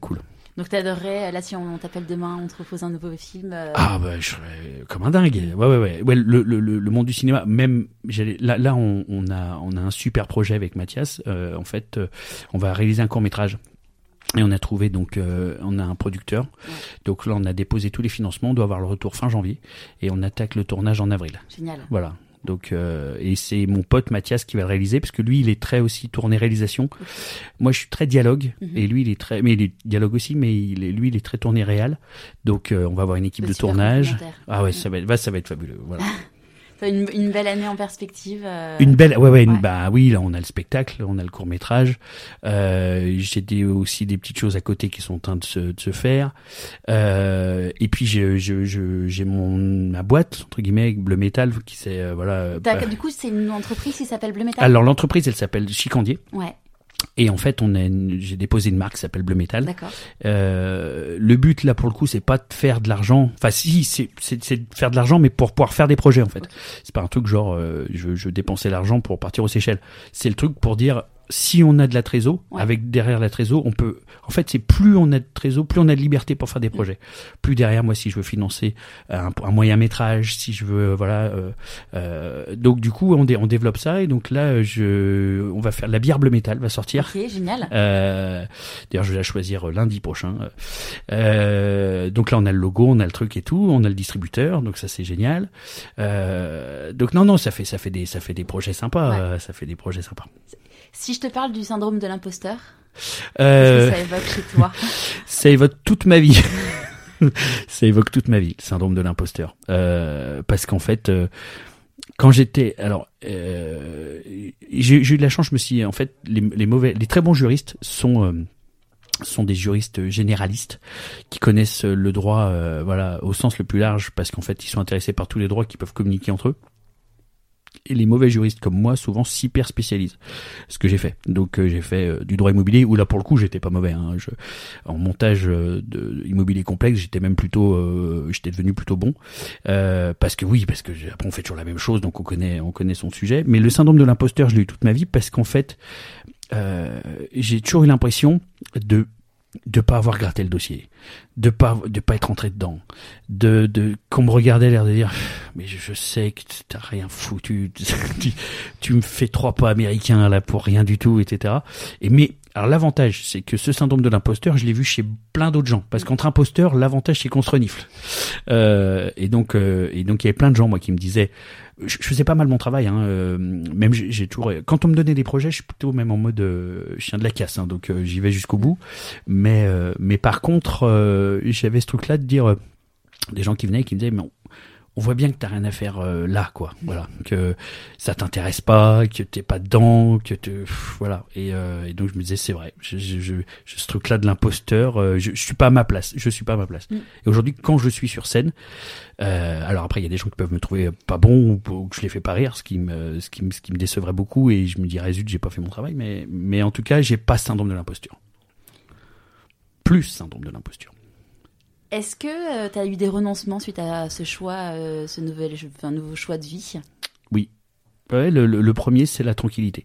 Donc t'adorerais, là si on t'appelle demain, on te propose un nouveau film. Euh...
Ah bah je serais comme un dingue. Ouais ouais ouais. Ouais le le le, le monde du cinéma, même j'allais là là on on a on a un super projet avec Mathias. Euh, en fait, euh, on va réaliser un court métrage. Et on a trouvé donc euh, on a un producteur. Ouais. Donc là on a déposé tous les financements, on doit avoir le retour fin janvier et on attaque le tournage en avril.
Génial.
Voilà. Donc euh, et c'est mon pote Mathias qui va le réaliser parce que lui il est très aussi tourné réalisation. Okay. Moi je suis très dialogue mm-hmm. et lui il est très mais il est dialogue aussi mais il est lui il est très tourné réal. Donc euh, on va avoir une équipe de tournage. Ah ouais, ouais, ça va être, ça va être fabuleux. Voilà.
Une, une belle année en perspective. Euh...
Une belle, ouais, ouais, une, ouais. Bah oui, là on a le spectacle, on a le court métrage. Euh, j'ai des, aussi des petites choses à côté qui sont en train de se, de se faire. Euh, et puis j'ai, je, je, j'ai mon ma boîte entre guillemets Bleu Métal qui c'est euh, voilà.
D'accord, euh, du coup c'est une entreprise qui s'appelle Bleu Métal.
Alors l'entreprise elle s'appelle Chicandier.
Ouais.
Et en fait, on a une, j'ai déposé une marque qui s'appelle Bleu Métal.
D'accord.
Euh, le but là pour le coup, c'est pas de faire de l'argent. Enfin, si, c'est, c'est, c'est de faire de l'argent, mais pour pouvoir faire des projets en fait. Okay. C'est pas un truc genre euh, je, je dépensais l'argent pour partir aux Seychelles. C'est le truc pour dire si on a de la trésor, ouais. avec derrière la trésor, on peut. En fait, c'est plus on a de trésor, plus on a de liberté pour faire des projets. Mmh. Plus derrière, moi, si je veux financer un, un moyen métrage, si je veux, voilà. Euh, euh, donc du coup, on, dé, on développe ça et donc là, je, on va faire la bière Bleu Métal va sortir.
Ok, génial.
Euh, d'ailleurs, je vais la choisir lundi prochain. Euh, donc là, on a le logo, on a le truc et tout, on a le distributeur, donc ça c'est génial. Euh, donc non, non, ça fait, ça fait des, ça fait des projets sympas, ouais. ça fait des projets sympas.
Si je te parle du syndrome de l'imposteur,
euh,
qu'est-ce que ça évoque chez toi?
Ça évoque toute ma vie. Ça évoque toute ma vie, le syndrome de l'imposteur. Euh, parce qu'en fait, euh, quand j'étais, alors, euh, j'ai, j'ai eu de la chance. Je me suis, en fait, les, les mauvais, les très bons juristes sont euh, sont des juristes généralistes qui connaissent le droit, euh, voilà, au sens le plus large, parce qu'en fait, ils sont intéressés par tous les droits qui peuvent communiquer entre eux. Et les mauvais juristes comme moi souvent s'hyper spécialisent. Ce que j'ai fait. Donc euh, j'ai fait euh, du droit immobilier où là pour le coup j'étais pas mauvais. Hein. Je, en montage euh, de immobilier complexe, j'étais même plutôt, euh, j'étais devenu plutôt bon. Euh, parce que oui, parce que après on fait toujours la même chose, donc on connaît, on connaît son sujet. Mais le syndrome de l'imposteur, je l'ai eu toute ma vie parce qu'en fait, euh, j'ai toujours eu l'impression de de pas avoir gratté le dossier, de pas de pas être rentré dedans, de de qu'on me regardait l'air de dire mais je, je sais que t'as rien foutu, tu, tu me fais trois pas américains là pour rien du tout, et cetera. Et mais alors l'avantage c'est que ce syndrome de l'imposteur je l'ai vu chez plein d'autres gens parce qu'entre imposteurs l'avantage c'est qu'on se renifle. Euh, et donc euh, et donc il y avait plein de gens moi qui me disaient je, je faisais pas mal mon travail, hein, euh, même j'ai, j'ai toujours quand on me donnait des projets, je suis plutôt même en mode euh, chien de la casse, hein, donc euh, j'y vais jusqu'au bout. Mais euh, mais par contre, euh, j'avais ce truc-là de dire euh, des gens qui venaient et qui me disaient mais on, on voit bien que t'as rien à faire euh, là, quoi. Voilà, que ça t'intéresse pas, que t'es pas dedans, que te voilà. Et, euh, et donc je me disais c'est vrai, je, je, je, je ce truc-là de l'imposteur, euh, je, je suis pas à ma place, je suis pas à ma place. Mm. Et aujourd'hui, quand je suis sur scène, euh, alors après il y a des gens qui peuvent me trouver pas bon ou, ou que je les fais pas rire, ce qui me, ce qui me, ce qui me décevrait beaucoup et je me dirais zut j'ai pas fait mon travail, mais mais en tout cas j'ai pas syndrome de l'imposture. Plus syndrome de l'imposture.
Est-ce que euh, tu as eu des renoncements suite à ce choix, euh, ce nouvel, enfin, nouveau choix de vie?
Oui. Ouais, le, le, le premier, c'est la tranquillité.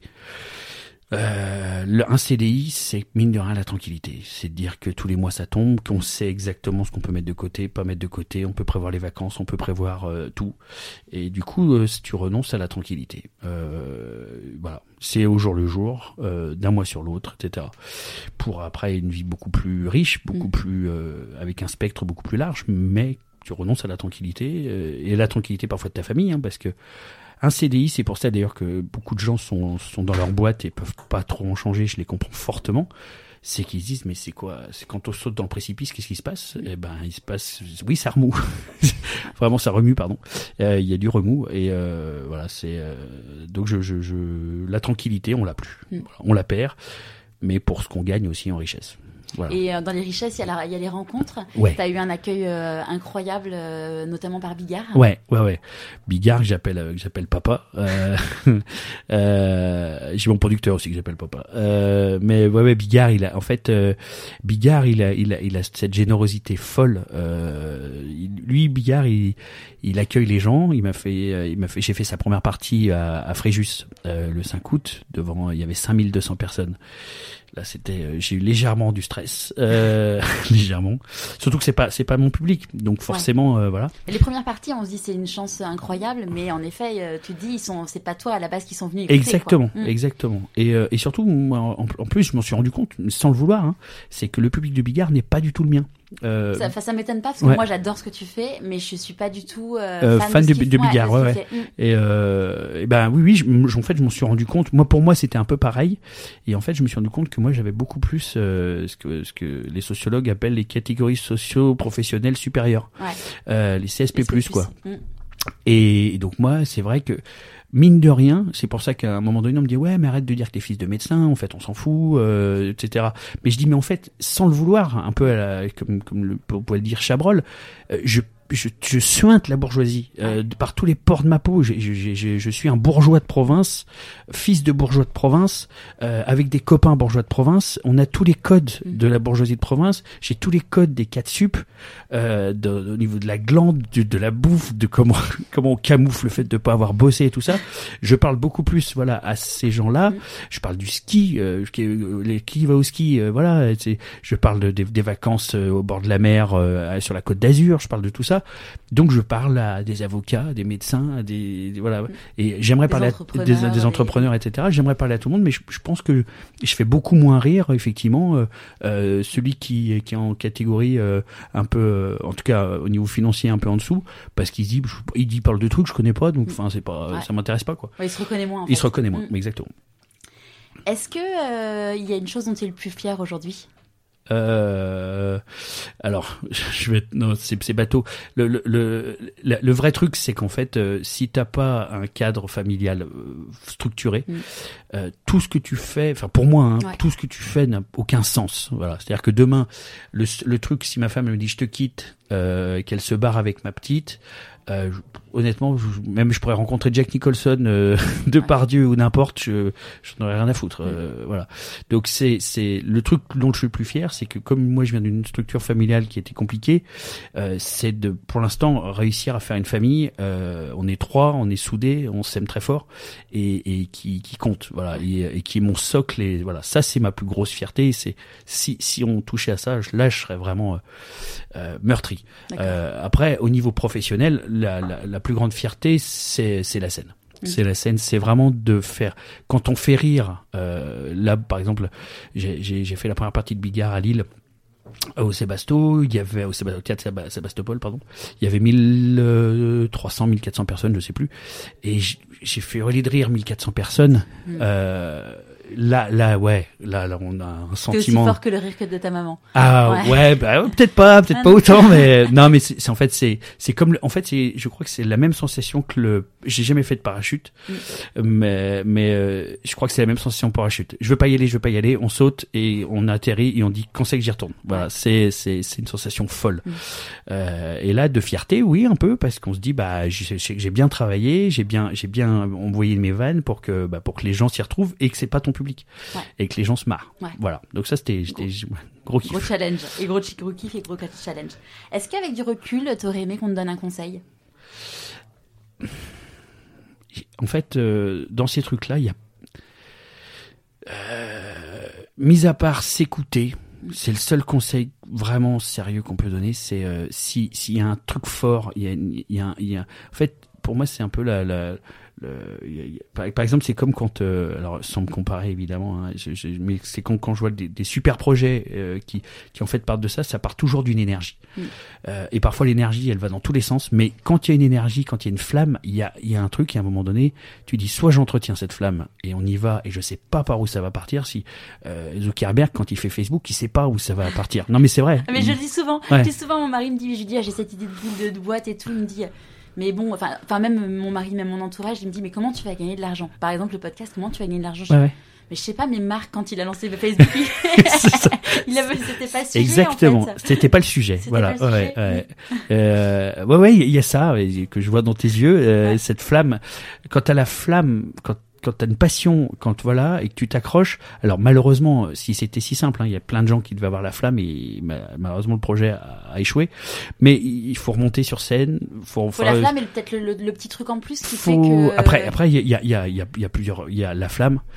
Euh, le, un C D I, c'est mine de rien la tranquillité. C'est de dire que tous les mois ça tombe, qu'on sait exactement ce qu'on peut mettre de côté, pas mettre de côté, on peut prévoir les vacances, on peut prévoir euh, tout. Et du coup, euh, si tu renonces à la tranquillité, euh, voilà, c'est au jour le jour, euh, d'un mois sur l'autre, et cetera. Pour après une vie beaucoup plus riche, beaucoup mmh. plus euh, avec un spectre beaucoup plus large, mais tu renonces à la tranquillité euh, et la tranquillité parfois de ta famille, hein, parce que un C D I, c'est pour ça d'ailleurs que beaucoup de gens sont, sont dans leur boîte et peuvent pas trop en changer, je les comprends fortement, c'est qu'ils se disent mais c'est quoi, c'est quand on saute dans le précipice, qu'est-ce qui se passe? Eh ben il se passe, oui ça remue, vraiment ça remue pardon, euh, il y a du remous et euh, voilà c'est euh, donc je, je, je la tranquillité on l'a plus, mm. voilà, on la perd, mais pour ce qu'on gagne aussi en richesse. Voilà. Et
euh, dans les richesses, il y, y a les rencontres.
Ouais.
Tu as eu un accueil euh, incroyable, euh, notamment par Bigard.
Ouais, ouais, ouais. Bigard, que j'appelle, euh, que j'appelle papa. Euh, euh, j'ai mon producteur aussi que j'appelle papa. Euh, mais ouais, ouais, Bigard, il a, en fait, euh, Bigard, il a, il a, il a cette générosité folle. Euh, il, lui, Bigard, il, il accueille les gens. Il m'a fait, il m'a fait, j'ai fait sa première partie à, à Fréjus euh, le cinq août. Devant, il y avait cinq mille deux cents personnes. Là, c'était, euh, j'ai eu légèrement du stress, euh, légèrement. Surtout que c'est pas, c'est pas mon public, donc forcément, ouais. euh, voilà.
Et les premières parties, on se dit c'est une chance incroyable, mais en effet, euh, tu te dis ils sont, c'est pas toi à la base qui sont venus écouter.
Exactement,
quoi.
exactement. Et, euh, et surtout, moi, en, en plus, je m'en suis rendu compte, sans le vouloir, hein, c'est que le public de Bigard n'est pas du tout le mien.
Euh, ça, ça m'étonne pas parce que
ouais.
moi j'adore ce que tu fais, mais je suis pas du tout euh,
euh,
fan,
fan de,
de,
de Bigard. Ouais, ouais.
Mm.
Et, euh, et ben oui, oui. Je, en fait, je m'en suis rendu compte. Moi, pour moi, c'était un peu pareil. Et en fait, je me suis rendu compte que moi, j'avais beaucoup plus euh, ce que ce que les sociologues appellent les catégories socio-professionnelles supérieures,
ouais.
euh, les C S P plus, quoi.
Mm.
Et, et donc moi, c'est vrai que mine de rien, c'est pour ça qu'à un moment donné, on me dit ouais, mais arrête de dire que t'es fils de médecin, en fait, on s'en fout, euh, et cetera. Mais je dis mais en fait, sans le vouloir, un peu à la, comme comme le, on pourrait le dire Chabrol, euh, je Je, je suinte la bourgeoisie euh, par tous les pores de ma peau. Je, je, je, je suis un bourgeois de province, fils de bourgeois de province, euh, avec des copains bourgeois de province. On a tous les codes de la bourgeoisie de province. J'ai tous les codes des quatre sup, euh, de, au niveau de la glande, de, de la bouffe, de comment comment on camoufle le fait de pas avoir bossé et tout ça. Je parle beaucoup plus, voilà, à ces gens-là. Je parle du ski, euh, les qui va au ski, euh, voilà. C'est, je parle de, des, des vacances euh, au bord de la mer, euh, sur la Côte d'Azur. Je parle de tout ça. Donc je parle à des avocats, des médecins, des, des voilà. Et j'aimerais
des
parler à des, des entrepreneurs, et cetera. J'aimerais parler à tout le monde, mais je, je pense que je fais beaucoup moins rire, effectivement, euh, euh, celui qui, qui est en catégorie euh, un peu, euh, en tout cas au niveau financier, un peu en dessous, parce qu'il dit, je, il dit parle de trucs que je connais pas, donc enfin c'est pas, ouais. ça m'intéresse pas quoi.
Ouais, il se reconnaît moins. En
il
fait.
se reconnaît moins,
mmh.
exactement.
Est-ce que il euh, y a une chose dont tu es le plus fier aujourd'hui?
Euh, alors, je vais, non, c'est, c'est bateau. Le, le, le, le, le vrai truc, c'est qu'en fait, euh, si t'as pas un cadre familial euh, structuré, mm. euh, tout ce que tu fais, enfin pour moi, hein, ouais. tout ce que tu fais n'a aucun sens. Voilà, c'est-à-dire que demain, le, le truc, si ma femme me dit je te quitte, euh, qu'elle se barre avec ma petite. Euh, je, honnêtement, je, même je pourrais rencontrer Jack Nicholson, euh, Depardieu ou n'importe, je, je n'en aurais rien à foutre. Euh, voilà. Donc c'est c'est le truc dont je suis le plus fier, c'est que comme moi je viens d'une structure familiale qui était compliquée, euh, c'est de pour l'instant réussir à faire une famille. Euh, on est trois, on est soudés, on s'aime très fort et, et qui qui compte. Voilà. Et, et qui est mon socle. Et voilà, ça c'est ma plus grosse fierté. C'est si si on touchait à ça, là je serais vraiment euh, euh, meurtri. Euh, après, au niveau professionnel. La, la, la plus grande fierté, c'est, c'est la scène. Mmh. C'est la scène, c'est vraiment de faire. Quand on fait rire, euh, là, par exemple, j'ai, j'ai, j'ai fait la première partie de Bigard à Lille, au Sébasto, il y avait au, Sébasto, au théâtre Sébastopol, pardon, il y avait mille trois cents, mille quatre cents personnes, je sais plus, et j'ai, j'ai fait hurler de rire mille quatre cents personnes. Mmh. Euh, Là, là, ouais, là, là, on a un sentiment.
C'est aussi fort que le rire que de ta maman.
Ah, ouais, ouais bah, peut-être pas, peut-être ah, pas autant, mais, non, mais c'est, c'est, en fait, c'est, c'est comme, le, en fait, c'est, je crois que c'est la même sensation que le, j'ai jamais fait de parachute, mm. mais, mais, euh, je crois que c'est la même sensation parachute. Je veux pas y aller, je veux pas y aller, on saute et on atterrit et on dit quand c'est que j'y retourne. Voilà, ouais. c'est, c'est, c'est une sensation folle. Mm. Euh, et là, de fierté, oui, un peu, parce qu'on se dit, bah, j'ai, j'ai bien travaillé, j'ai bien, j'ai bien envoyé mes vannes pour que, bah, pour que les gens s'y retrouvent et que c'est pas ton public ouais. et que les gens se marrent. Ouais. Voilà. Donc ça c'était, c'était gros, gros kiff.
Gros challenge et gros, gros kiff et gros challenge. Est-ce qu'avec du recul, t'aurais aimé qu'on te donne un conseil?
En fait, euh, dans ces trucs-là, il y a euh, mis à part s'écouter. C'est le seul conseil vraiment sérieux qu'on peut donner. C'est euh, si s'il y a un truc fort, il y a, il y a, il y a. En fait, pour moi, c'est un peu la. la Le, y a, y a, par, par exemple, c'est comme quand, euh, alors sans me comparer évidemment, hein, je, je, mais c'est quand, quand je vois des, des super projets euh, qui, qui en fait partent de ça, ça part toujours d'une énergie. Mm. Euh, et parfois l'énergie, elle va dans tous les sens, mais quand il y a une énergie, quand il y a une flamme, il y a, il y a un truc, et à un moment donné, tu dis soit j'entretiens cette flamme et on y va, et je sais pas par où ça va partir. Si euh, Zuckerberg, quand il fait Facebook, il sait pas où ça va partir. Non mais c'est vrai.
Mais je le dis souvent. Ouais. Je dis souvent, mon mari me dit, je lui dis, ah, j'ai cette idée de, de, de boîte et tout, il me dit. Mais bon, enfin, enfin même mon mari, même mon entourage, il me dit mais comment tu vas gagner de l'argent? Par exemple, le podcast, comment tu vas gagner de l'argent?
Ouais, ouais.
Mais je sais pas, mais Marc, quand il a lancé le Facebook, il, il avait, c'était pas le sujet.
Exactement,
en fait.
C'était pas le sujet.
C'était
voilà.
Pas le
ouais,
sujet.
ouais. euh, ouais, ouais, il y a ça que je vois dans tes yeux, euh, ouais. Cette flamme. Quand t'as la flamme, quand quand t'as une passion, quand voilà, et que tu t'accroches. Alors malheureusement, si c'était si simple, hein, il y a plein de gens qui devaient avoir la flamme et malheureusement le projet a, a échoué. Mais il faut remonter sur scène. Faut,
faut, faut la flamme et peut-être le, le, le petit truc en plus qui
faut...
fait que.
Après, après, il y a, il y a, il y a, il y a plusieurs. Il y a la flamme.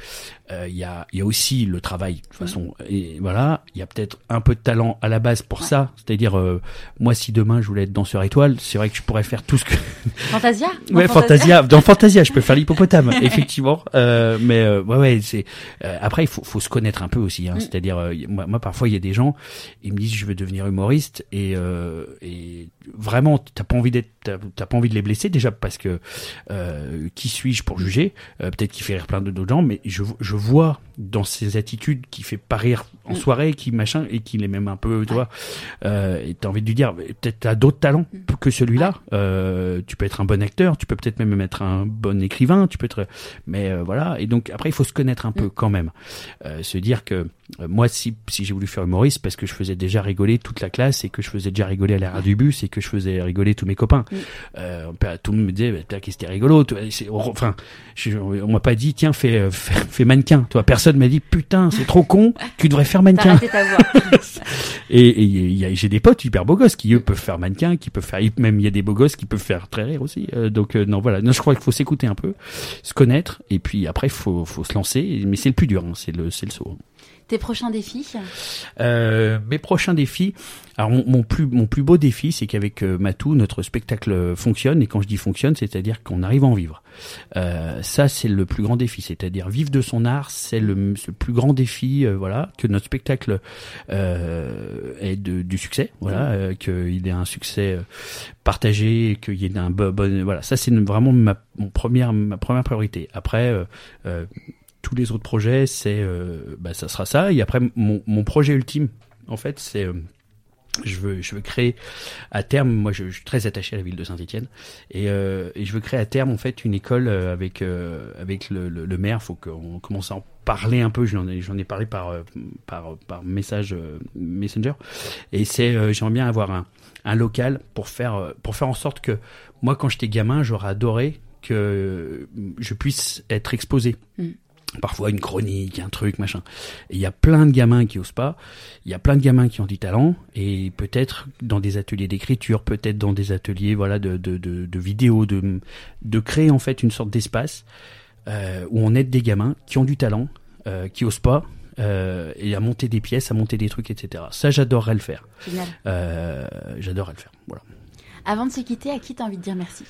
euh, il y a il y a aussi le travail de toute façon, et voilà, il y a peut-être un peu de talent à la base pour ouais. ça, c'est-à-dire euh, moi si demain je voulais être danseur étoile, c'est vrai que je pourrais faire tout ce que
Fantasia
ouais Fantasia, Fantasia dans Fantasia je peux faire l'hippopotame effectivement, euh, mais euh, ouais ouais c'est euh, après il faut faut se connaître un peu aussi, hein, mm. c'est-à-dire euh, moi, moi parfois il y a des gens, ils me disent je veux devenir humoriste, et euh, et vraiment t'as pas envie d'être t'as, t'as pas envie de les blesser déjà, parce que euh, qui suis-je pour juger, euh, peut-être qu'il fait rire plein d'autres gens, mais je je vois dans ses attitudes qu'il fait pas rire en mm. soirée, qui machin, et qu'il est même un peu, tu vois, euh, et t'as envie de lui dire peut-être t'as d'autres talents mm. que celui-là, euh, tu peux être un bon acteur, tu peux peut-être même être un bon écrivain, tu peux être, mais euh, voilà, et donc après il faut se connaître un mm. peu quand même, euh, se dire que euh, moi si si j'ai voulu faire humoriste, parce que je faisais déjà rigoler toute la classe, et que je faisais déjà rigoler à l'arrière du bus, et que je faisais rigoler tous mes copains, mm. euh, tout le monde me disait bah, qu'est-ce que c'était rigolo, c'est, enfin je, on m'a pas dit tiens fais fais, fais mannequin, toi, personne m'a dit putain c'est trop con, tu devrais faire mannequin.
Ta voix.
et, et y a, j'ai des potes hyper beaux gosses qui eux peuvent faire mannequin, qui peuvent faire, même il y a des beaux gosses qui peuvent faire très rire aussi, euh, donc euh, non voilà, non, je crois qu'il faut s'écouter un peu, se connaître, et puis après il faut faut se lancer, mais c'est le plus dur, hein, c'est le c'est le saut.
Tes prochains défis?
euh, Mes prochains défis. Alors mon, mon plus mon plus beau défi, c'est qu'avec euh, Matou, notre spectacle fonctionne. Et quand je dis fonctionne, c'est-à-dire qu'on arrive à en vivre. Euh, ça, c'est le plus grand défi. C'est-à-dire vivre de son art, c'est le, le plus grand défi. Euh, voilà, que notre spectacle euh, ait de, du succès. Voilà, euh, qu'il ait un succès partagé, qu'il y ait un bon, bon voilà. Ça, c'est vraiment ma mon première ma première priorité. Après. Euh, euh, tous les autres projets, c'est, euh, bah, ça sera ça. Et après, mon, mon projet ultime, en fait, c'est, euh, je veux, je veux créer à terme. Moi, je, je suis très attaché à la ville de Saint-Étienne, et, euh, et je veux créer à terme, en fait, une école avec euh, avec le, le, le maire. Faut qu'on commence à en parler un peu. J'en ai, j'en ai parlé par par par message euh, Messenger. Et c'est, euh, j'aimerais bien avoir un un local pour faire pour faire en sorte que moi, quand j'étais gamin, j'aurais adoré que je puisse être exposé. Mm. Parfois une chronique, un truc, machin. Et il y a plein de gamins qui osent pas. Il y a plein de gamins qui ont du talent, et peut-être dans des ateliers d'écriture, peut-être dans des ateliers, voilà, de de de, de vidéo, de de créer en fait une sorte d'espace euh, où on aide des gamins qui ont du talent, euh, qui osent pas. Euh, et à monter des pièces, à monter des trucs, et cetera. Ça, j'adorerais le faire.
Génial.
Euh, j'adorerais le faire. Voilà.
Avant de se quitter, à qui t'as envie de dire merci?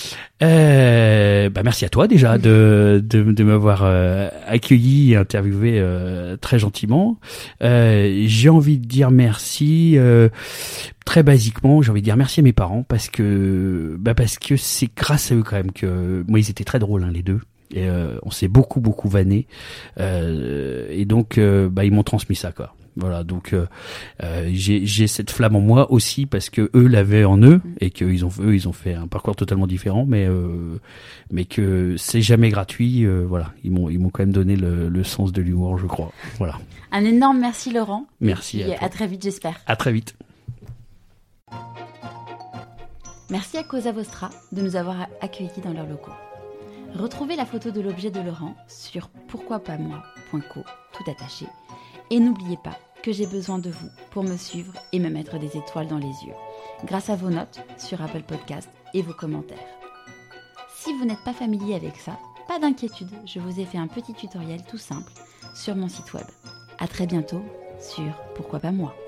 euh, bah merci à toi déjà de de, de m'avoir euh, accueilli et interviewé euh, très gentiment. Euh, j'ai envie de dire merci euh, très basiquement. J'ai envie de dire merci à mes parents, parce que bah parce que c'est grâce à eux quand même que moi ils étaient très drôles, hein, les deux. Et euh, on s'est beaucoup beaucoup vanné, euh, et donc euh, bah ils m'ont transmis ça, quoi. Voilà, donc euh, euh, j'ai j'ai cette flamme en moi aussi, parce que eux l'avaient en eux, et que ils ont eux ils ont fait un parcours totalement différent, mais euh, mais que c'est jamais gratuit. Euh, voilà, ils m'ont ils m'ont quand même donné le, le sens de l'humour, je crois. Voilà.
Un énorme merci Laurent.
Merci.
Et
à, toi.
à très vite, j'espère.
À très vite.
Merci à Cosa Vostra de nous avoir accueillis dans leurs locaux. Retrouvez la photo de l'objet de Laurent sur pourquoi pas moi point co, tout attaché. Et n'oubliez pas que j'ai besoin de vous pour me suivre et me mettre des étoiles dans les yeux, grâce à vos notes sur Apple Podcast et vos commentaires. Si vous n'êtes pas familier avec ça, pas d'inquiétude, je vous ai fait un petit tutoriel tout simple sur mon site web. À très bientôt sur Pourquoi pas moi.